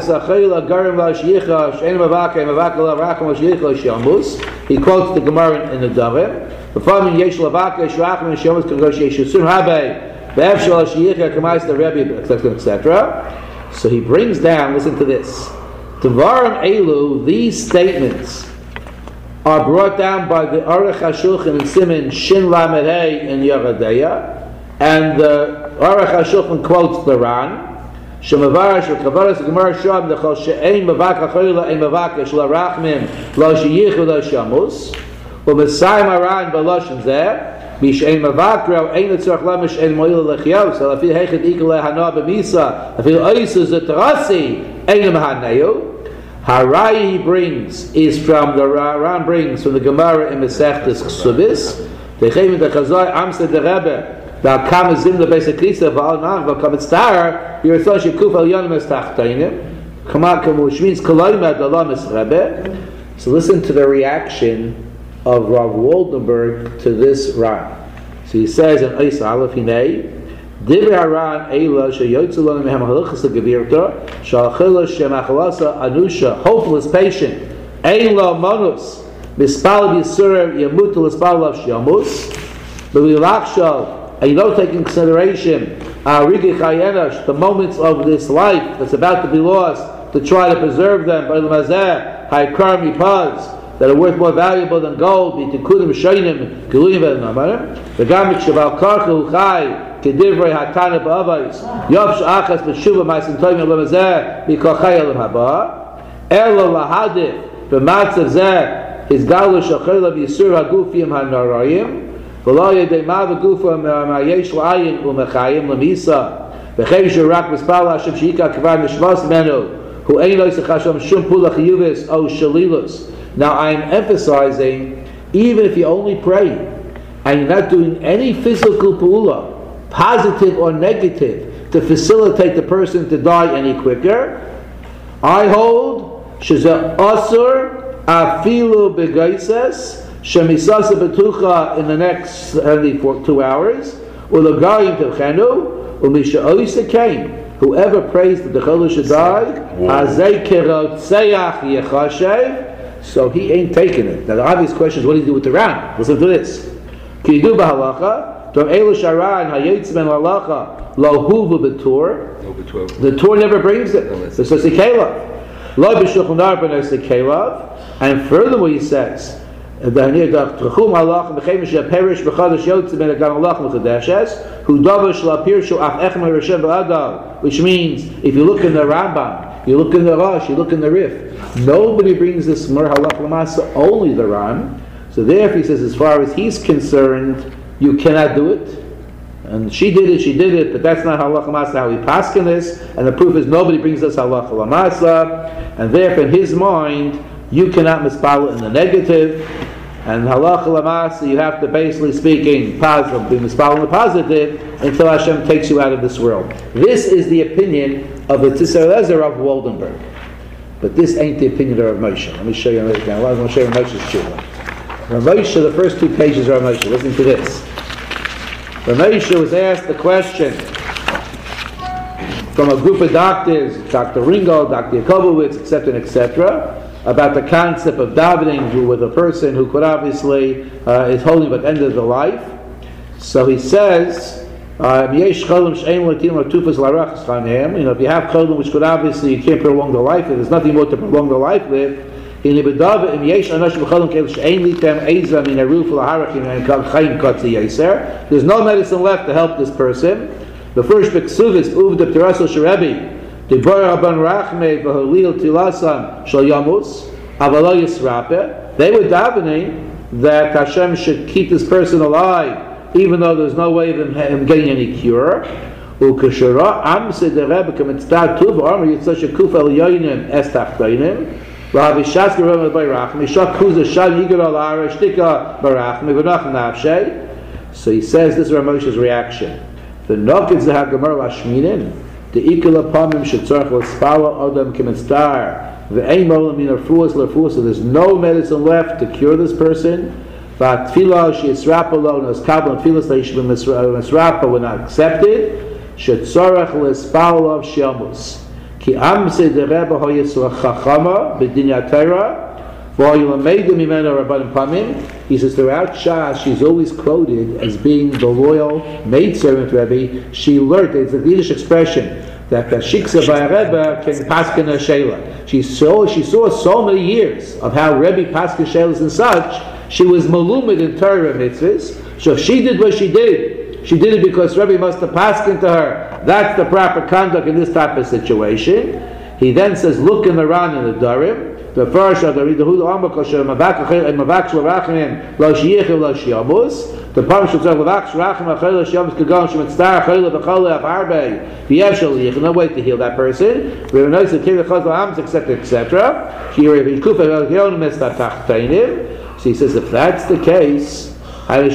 Gemara in the Davim. et cetera. So he brings down, listen to this. Devarim Elu, these statements are brought down by the Aruch HaShulchan and Siman Shin Lamed Hey in Yeridea, and the Aruch HaShulchan quotes the Ran. Shemavarash v'kavaras Gemara Sham Nechol she'ein mavak ha'choyla ein mavakesh la'rachmim lo sheyichu lo shamus u'mesayim Aran b'loshem zeh Mishein mavakro ein etzorach lamish ein moil lechios alafi hechet ikul lehana b'misa afi oisus etrasi ein mahaneyu. Harai he brings is from the Ran brings from the Gemara in Masechtas Ksubis. They came in the Chazai Amsa the Rebbe. The Kam Zim the Beis Klisa v'al Nach v'Kamitztar Yirtzon shekuf al yonim es tachtainim Kamakam, which means Koloimad Alamis Rebbe. So listen to the reaction of Rav Waldenberg to this Ran. So he says in Eis Aleph Hinei Divrei Haran Eila sheyotzu lanu mehem halachas legevirta shalchila shemachalasa anusha, hopeless patient ein lo monus mispal b'yisurim yamutu l'spal lav shamus b'vilachshal, and you don't take in consideration arigi chayenash, the moments of this life that's about to be lost, to try to preserve them by the mazeh haikar mipaz that are worth more valuable than gold, b'tikudim shaynim giluyim v'namarim v'gamik shaval karchu chai kedivrei hatana ba'avais yov sh'achas b'shuva ma'asim toimim l'mazeh b'kochai elam haba elo lahadif b'matzav zeh his galu shachayla b'yisur hagufim ha'narayim v'lo yedei ma v'gufa ma'yesh l'ayin u'mechayim l'misa V'chei sherak mispal Hashem sheika kvar nishmas menu hu ein lo yisach Hashem shum pula chiyuvis o shalilus. Now I'm emphasizing, even if you only pray and you're not doing any physical pula, positive or negative, to facilitate the person to die any quicker, I hold sheza asur afilu begaises shemisasa betucha in the next seventy-two hours ulagayim tevchenu umisha oisa came. Whoever prays that the cholu should die, azay kirotzeach yechashev. So he ain't taking it. Now the obvious question is, what do you do with the ram? Listen to this. Ki yidu b'halacha Tom elu sharan hayetz ben halacha lo huvu b'tur. The Torah never brings it. This is a kelav. Lo b'shulchan aruch ben es a kelav. And furthermore, he says, which means if you look in the Rambam, you look in the Rosh, you look in the Rif, nobody brings this mer halach l'masa, only the Ram. So therefore he says, as far as he's concerned, you cannot do it. And she did it, she did it, but that's not halach l'masa how we paskin this. And the proof is nobody brings us halach l'masa, and therefore in his mind you cannot mispal in the negative, and halacha l'masa you have to, basically speaking, positive, be mispal in the positive until Hashem takes you out of this world. This is the opinion of the Tzitzer Eliezer of Waldenberg, but this ain't the opinion of Rav Moshe. Let me show you another thing. I want to show you Rav Moshe's tshuva. Rav Moshe, the first two pages of Rav Moshe. Listen to this. Rav Moshe was asked the question from a group of doctors, Doctor Ringo, Doctor Yakobowitz, et cetera, et cetera, about the concept of davening with a person who could obviously uh, is holding at the end of the life. So he says, uh, you know, if you have cholim which could obviously, you can't prolong the life with, there's nothing more to prolong the life with. There's no medicine left to help this person. The first B'ksuvis, Uvda P'tiraso Sherebi, they were davening that Hashem should keep this person alive, even though there's no way of him, him getting any cure. So he says this is Rav Moshe's reaction. The Nokid Zahagamar Lashminin. The ikul apamim shetzarch l'spala adam k'mitzdar ve'ein molam min arfuas l'arfuas. So there's no medicine left to cure this person. Va'tfilah she'yisrapa lo n'askabel tfilas le'yishba misrapa were not accepted. Shetzarch l'spala of shemus ki amse de rebbe hoyisra chachama b'dinya Torah v'oyilamedim imena rabbanim pamim. He says throughout Shas she's always quoted as being the loyal maidservant Rebbe. She learned, it's a Yiddish expression, that the Shiksa by Rebbe can paskin a Sheila. She saw, she saw so many years of how Rebbe paskin Sheilas and such. She was malumid in Torah mitzvahs. So if she did what she did, she did it because Rebbe must have paskin to her. That's the proper conduct in this type of situation. He then says, look in the Ran and the Darim. The first of the Ridahud Amakosher Mavak Mavak Rachim Lo Shiyichim Lo Shiyamus. The Parim should say Mavak Rachim Achel Shiyamus Kagon Shemitztar Achel Bechol Harbe V'Yeshel Yich. No way to heal that person. We have noticed that Kivah Chazal Ams, et cetera, et cetera. So he says, if that's the case, so on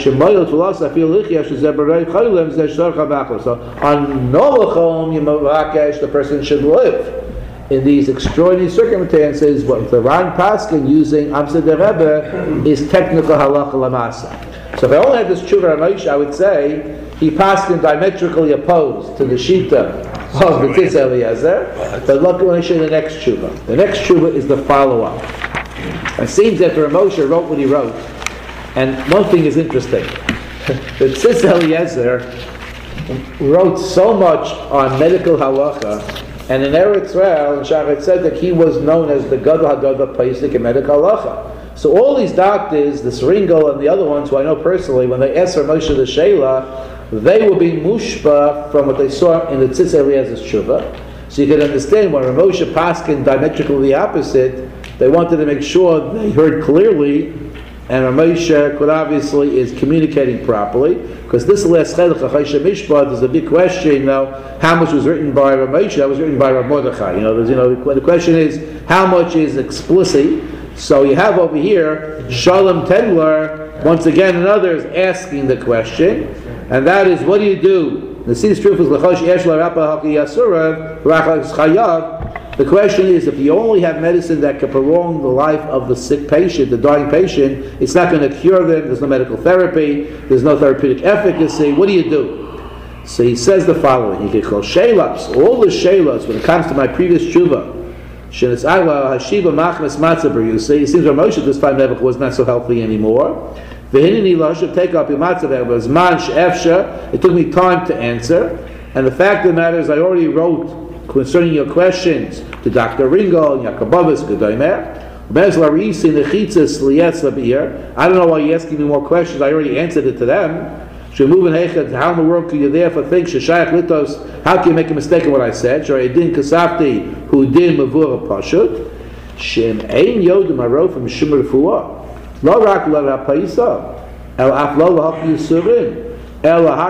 Noachom Yimavakesh, the person should live. In these extraordinary circumstances, what the Ran Paskin using Amsed Rebbe is technical halacha lamasa. So if I only had this tshuva Moshe, I would say he Paskin diametrically opposed to the Shita of the Tzitzer Eliezer. But look, when I show you the next tshuva. The next tshuva is the follow-up. It seems that Rav Moshe wrote what he wrote, and one thing is interesting: the Tzitzer Eliezer wrote so much on medical halacha. And in Eretz Yisrael, Shachat said that he was known as the Gadol HaGadol Paisik in medical halacha. So all these doctors, the Sringal and the other ones who I know personally, when they asked Rav Moshe the Sheila, they were being mushpa from what they saw in the Tzitzer Eliezer's tshuva. So you can understand when Rav Moshe paskin diametrically the opposite, they wanted to make sure they heard clearly and Ramosha could obviously is communicating properly, because this last Chedek Achayshah Mishpat is a big question. You know, how much was written by Ramosha? That was written by Rav Mordechai. You know, there's, you know, the question is how much is explicit. So you have over here Shalom Tendler, once again another is asking the question, and that is, what do you do? The seed truth is L'chosh Yesh L'Rapa Haki Yasurav Rachas Chayav. The question is, if you only have medicine that can prolong the life of the sick patient, the dying patient, it's not going to cure them, there's no medical therapy, there's no therapeutic efficacy, what do you do? So he says the following, he can call Sheilas, all the Sheilas, when it comes to my previous tshuva, Shenis Agla Hashiva Machmas Matzaber, you see, it seems that Moshe at this time Nebuch was not so healthy anymore. V'hinini lo should take up your Matzaber, but man she'efsha, it took me time to answer, and the fact of the matter is I already wrote concerning your questions to Doctor Ringo, Yakubovitz, Gedoymer. I don't know why you're asking me more questions. I already answered it to them. How in the world can you therefore think Litos? How can you make a mistake in what I said? Din Kasafti, who did Mavur Pashut. Shem Ein Yodim Aro from Shimmer Fuah. Lo Rak La Rapaisa. El Aflo Lahak Yisurim. You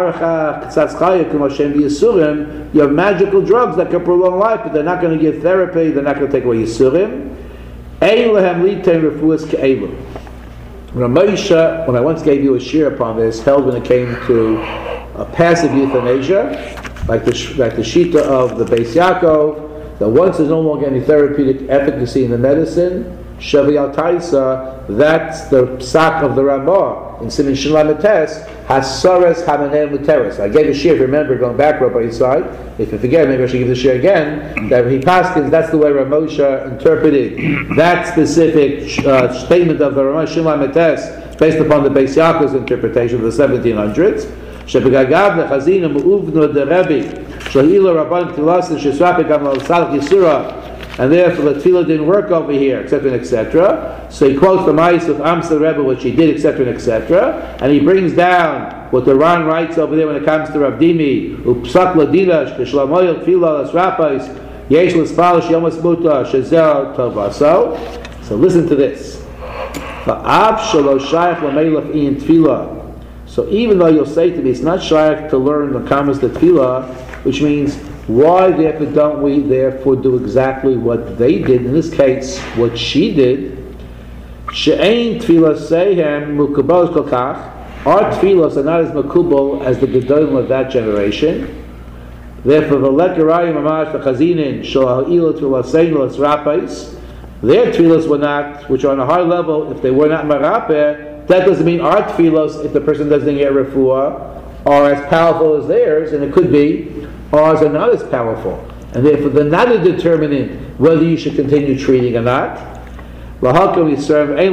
have magical drugs that can prolong life, but they're not going to give therapy, they're not going to take away Yisurim. Ramosha, when I once gave you a shir upon this, held when it came to a passive euthanasia, like the, like the Shita of the Beis Yaakov, that once there's no longer any therapeutic efficacy in the medicine, Shavi al Taisa, that's the psak of the Ramah in Siman Shalom Etes, Hasaras Hamanem Muteris. I gave a shir, if you remember, going back Rabbi Yisai. If you forget, maybe I should give the shir again. That he paskins, that's the way Ramosha interpreted that specific uh, statement of the Ramah Shalom Etes, based upon the Beis Yaakov's interpretation of the seventeen hundreds. Shebegagav nechazina mu'uvnu de Rebbe shahila rabban tilas shesrape gam al salach yisura. And therefore the tefillah didn't work over here, et cetera, et cetera. So he quotes the Ma'is of Amsel Rebbe, which he did, et cetera, et cetera. And he brings down what the Ran writes over there when it comes to Rav Dimi, Upsak Ladilash, Kishlamoyel Tefillah, Las Rapais, Yesh L'Spalish, Yomas Muta, Shazel Tovaso. So listen to this. Va'ab Shalosh Shayach L'Meilach Ian Tefillah. So even though you'll say to me, it's not Shayach to learn the Kamas the Tefillah, which means, why therefore don't we therefore do exactly what they did? In this case, what she did. She'ein tefillah sehem mukubal kol kach. Our tefillos are not as makubal as the gedolim of that generation. Therefore, v'lek garayim mamash v'chazinin shel ha'ila tefillah seinu l'srapais. Their tefillos were not, which are on a high level, if they were not marapeh, that doesn't mean our tefillos, if the person doesn't get refuah, are as powerful as theirs, and it could be ours are not as powerful, and therefore they're not a determinant whether you should continue treating or not. Therefore he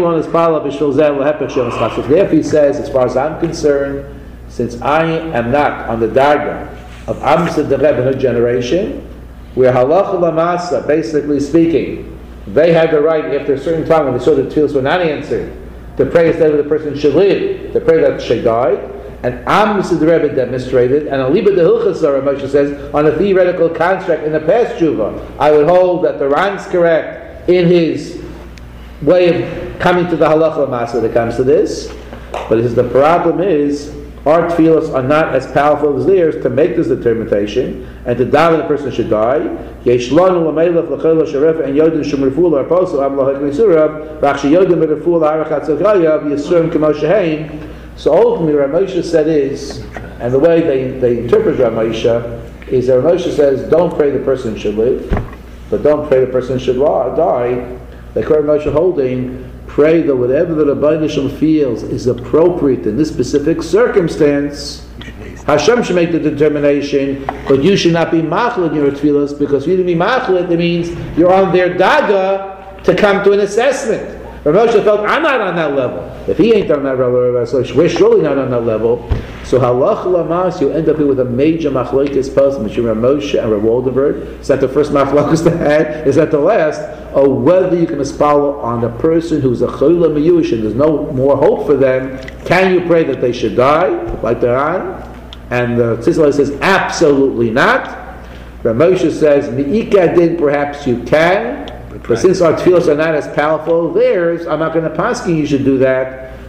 says, as far as I'm concerned, since I am not on the darga of Amsa de Rebbe in her generation, where halacha lamasa, basically speaking, they had the right after a certain time when they saw the tefillos were not answered, to pray instead of the person should live, to pray that she died. And Amsa the Rebbe demonstrated, and Aliba de Hilchasar, Moshe says, on a theoretical construct in the past tshuva, I would hold that the Ran's correct in his way of coming to the halacha masa that comes to this. But his, the problem is, our tefillos are not as powerful as theirs to make this determination, and to daven the person should die. Yesh lanu l'meilach l'chol l'sharef and yodim shumriful l'arposu am l'hak l'isurav v'achshi yodim l'riful l'arachat z'chayav yisurim k'mo sheheim. So ultimately, Rav Moshe said is, and the way they, they interpret Rav Moshe is that Rav Moshe says, don't pray the person should live, but don't pray the person should die. Like Rav Moshe holding, pray that whatever the Rabbi Shem feels is appropriate in this specific circumstance, Hashem should make the determination, but you should not be machlet in your tefillas, because if you didn't be machlet, it means you're on their daga to come to an assessment. Rav Moshe felt, I'm not on that level. If he ain't on that level, so we're surely not on that level. So halach lamas, you end up here with a major machlokes person between Rav Moshe and Rav Waldenberg. Is that the first machlokes they had? Is that the last? Or whether you can follow on a person who's a cholah miyush and there's no more hope for them, can you pray that they should die, like the Ran? And the Tzitzelai says, absolutely not. Rav Moshe says, mi'ika din, perhaps you can. But since our tefillos are not as powerful as theirs, I'm not going to paskin you should do that.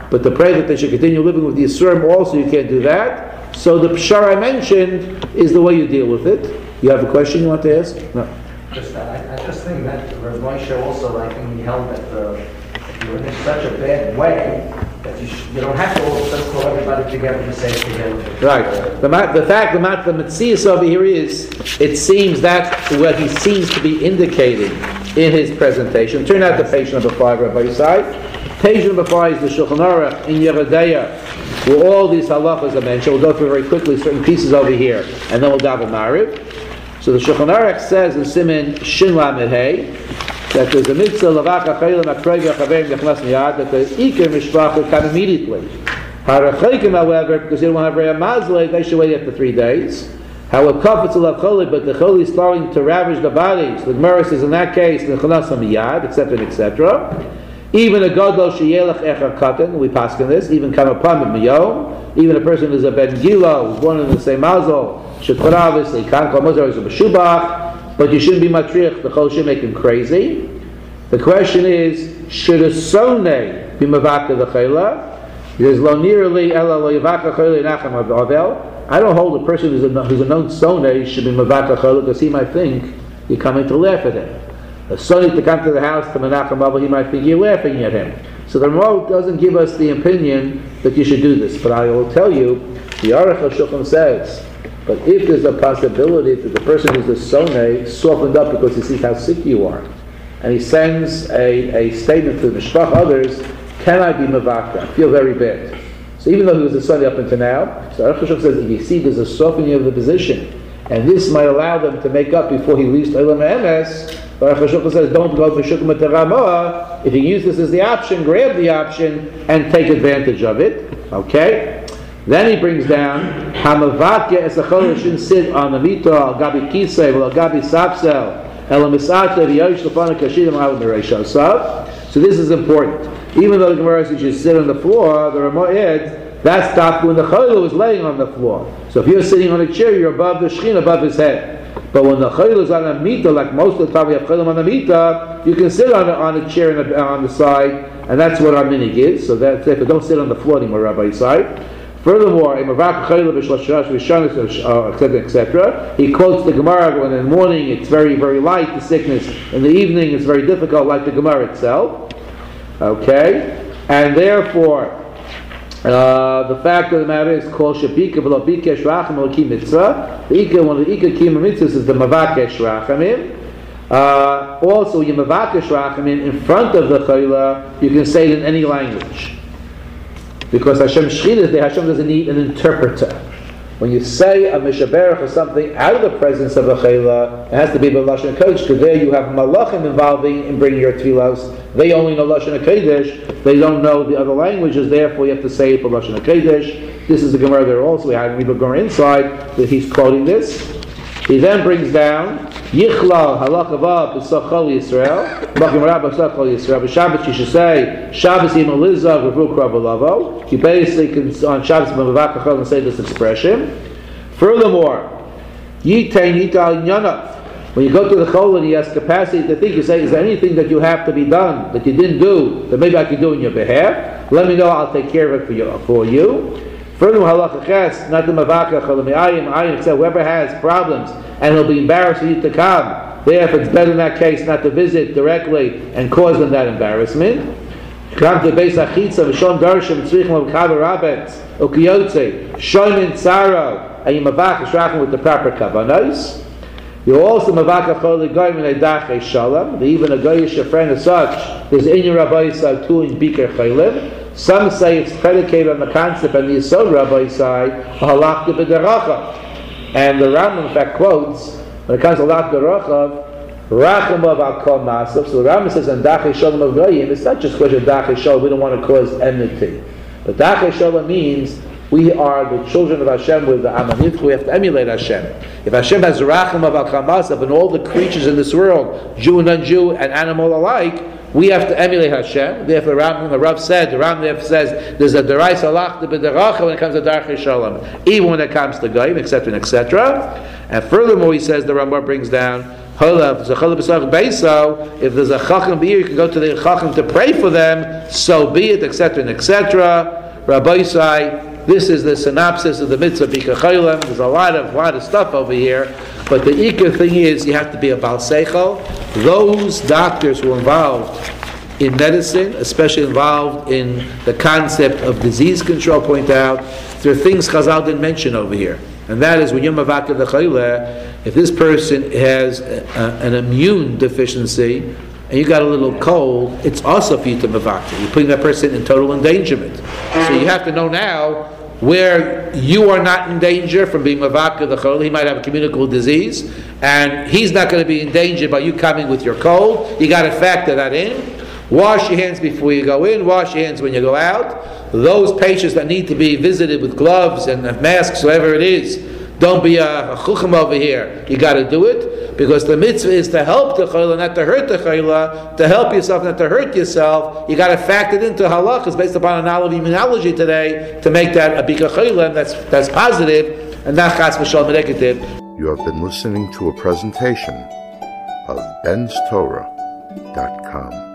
but to pray that they should continue living with the Yisurim also, you can't do that. So the Pshar I mentioned is the way you deal with it. You have a question you want to ask? No. Just, uh, I, I just think that Rav Moshe also, I think he held that uh, if you're in such a bad way, that you, sh- you don't have to all of a sudden call everybody together to say it together. Right. The, ma- the fact, the, ma- the Metzias over here is, it seems that's what he seems to be indicating in his presentation. Turn out to page number five, Rabbi Yisai. Page number five is the Shulchan Aruch in Yeridea, where all these halachas are mentioned. We'll go through very quickly certain pieces over here, and then we'll daven Ma'ariv. So the Shulchan Aruch says in Siman Shin Lamed Hey that there's a mitzvah lavaka chaylim akroiv yachaverim yachnas miyad, that the ikar mishpacha come immediately. Harachakim, however, because they don't have Reya Mazle, they should wait up to three days. However, kafetz alav choli, but the choli is starting to ravage the bodies. The Gemara says in that case the chnas miyad, et cetera, et cetera. Even a gadol sheyelach echer katan, we pass on this. Even come upon him miyom. Even a person who's a ben gilo, who's born in the same mazel. Obviously, can't call Mozart as a Beshubach, but you shouldn't be matriach, the chol should make him crazy. The question is, should a sonne be mavaka the chayla? Because lo nearly ela lo yavaka chayla nacham avel. I don't hold a person who's a, who's a known sonne should be mavaka chayla, because he might think you're coming to laugh at him. A sonne to come to the house to menachem avel, he might think you're laughing at him. So the Ramah doesn't give us the opinion that you should do this, but I will tell you, the Aruch HaShulchan says, but if there's a possibility that the person who's the sonne softened up because he sees how sick you are, and he sends a, a statement to the mishpach others, can I be mavaka? I feel very bad. So even though he was the sonne up until now, so Aruch HaShulchan says, if you see there's a softening of the position, and this might allow them to make up before he leaves to Olam Emes, Aruch HaShulchan says, don't go for Shukma Teramah. If you use this as the option, grab the option and take advantage of it. Okay? Then he brings down Hamavakya as a chol shouldn't sit on the mito al gabi kisei al gabi sapsel el misate v'yosh lefana kashidim al mireisha sav. So this is important. Even though the Gemara says you should sit on the floor, the Ramah adds that's stopped when the chayil was laying on the floor. So if you're sitting on a chair, you're above the shechin, above his head. But when the chayil is on a mita, like most of the time we have chayil on the mita, you can sit on a, on a chair and a, on the side, and that's what our minig is. So that's it. But don't sit on the floor anymore, Rabbi Yisai. Furthermore, et cetera. He quotes the Gemara when in the morning it's very, very light, the sickness. In the evening it's very difficult, like the Gemara itself. Okay? And therefore, uh, the fact of the matter is called Shabika v'lo bikesh rachamim l'ki mitzvah. The Ika, one of the Ika Kima mitzvahs is the Mavakesh rachamim. Uh, also, you Mavakesh rachamim in front of the Chayla, you can say it in any language. Because Hashem Shechina, Hashem doesn't need an interpreter. When you say a Mishaberach or something out of the presence of a Chayla, it has to be B'Lashon HaKodesh, because there you have Malachim involving in bringing your tefillos. They only know Lashon HaKodesh, they don't know the other languages, therefore you have to say it B'Lashon HaKodesh. This is the Gemara there also, we had a Gemara inside, that he's quoting this. He then brings down Yichlal halachava b'sachol Yisrael. Machim Rabbah b'sachol Yisrael. B'Shabbat you should say Shabbos im Elizah v'vru krabalavo. You basically can on Shabbos b'mavakachol and say this expression. Furthermore, Yitain Yital Yanav. When you go to the chol and he has capacity to think, you say, is there anything that you have to be done that you didn't do that maybe I can do in your behalf? Let me know. I'll take care of it for you. For you. Furthermore, halacha ches, not the mavaka chalamiyayim ayim, except whoever has problems and he'll be embarrassed for you to come. Therefore, it's better in that case not to visit directly and cause them that embarrassment. Come to beis achitza v'shon darshim tzrichim l'kaver rabetz ukiyotze shoymin tzaro and you mavaka shrachim with the proper kavanos. You also mavaka choli goyim in a dachei shalom. Even a goyish friend as such, there's in your rabbi yisrael two in biker chaylim. Some say it's predicated on the concept on the Yisod Rabbi side, halakha b'derachav. And the Rambam in fact quotes, when it comes to halakha b'derachav, rachamav al kol masav. So the Rambam says, and dachei shalom of goyim, it's not just because of dachei shalom, we don't want to cause enmity. But dachei shalom means we are the children of Hashem with the Amanit, we have to emulate Hashem. If Hashem has rachamav al kol masav, and all the creatures in this world, Jew and non-Jew and animal alike, we have to emulate Hashem. Therefore, the Ram, the Rav said, the Ram says, there's a derais halach b'deracha when it comes to darchei shalom, even when it comes to goyim, et cetera, et cetera. And furthermore, he says, the Rambam brings down, If there's a chacham beer, you can go to the chacham to pray for them. So be it, et cetera and et cetera. Rabbi Yisai, this is the synopsis of the mitzvah bika chaylam. There's a lot of lot of stuff over here, but the ikar thing is you have to be a bal seichel. Those doctors who are involved in medicine, especially involved in the concept of disease control, point out there are things Chazal didn't mention over here. And that is when you're mavaka the chayla, if this person has a, a, an immune deficiency and you got a little cold, it's also for you to mavaka. You're putting that person in total endangerment. So you have to know now where you are not in danger from being mavaka the chayla. He might have a communicable disease, and he's not going to be in danger by you coming with your cold. You got to factor that in. Wash your hands before you go in, wash your hands when you go out. Those patients that need to be visited with gloves and masks, whatever it is, don't be a, a chucham over here. You got to do it, because the mitzvah is to help the chayla, not to hurt the chayla, to help yourself, not to hurt yourself. You got to factor it into halachas based upon a knowledge of immunology today to make that a bika chayla, and that's, that's positive, and not chas v'shalom negative. You have been listening to a presentation of Ben's Torah dot com.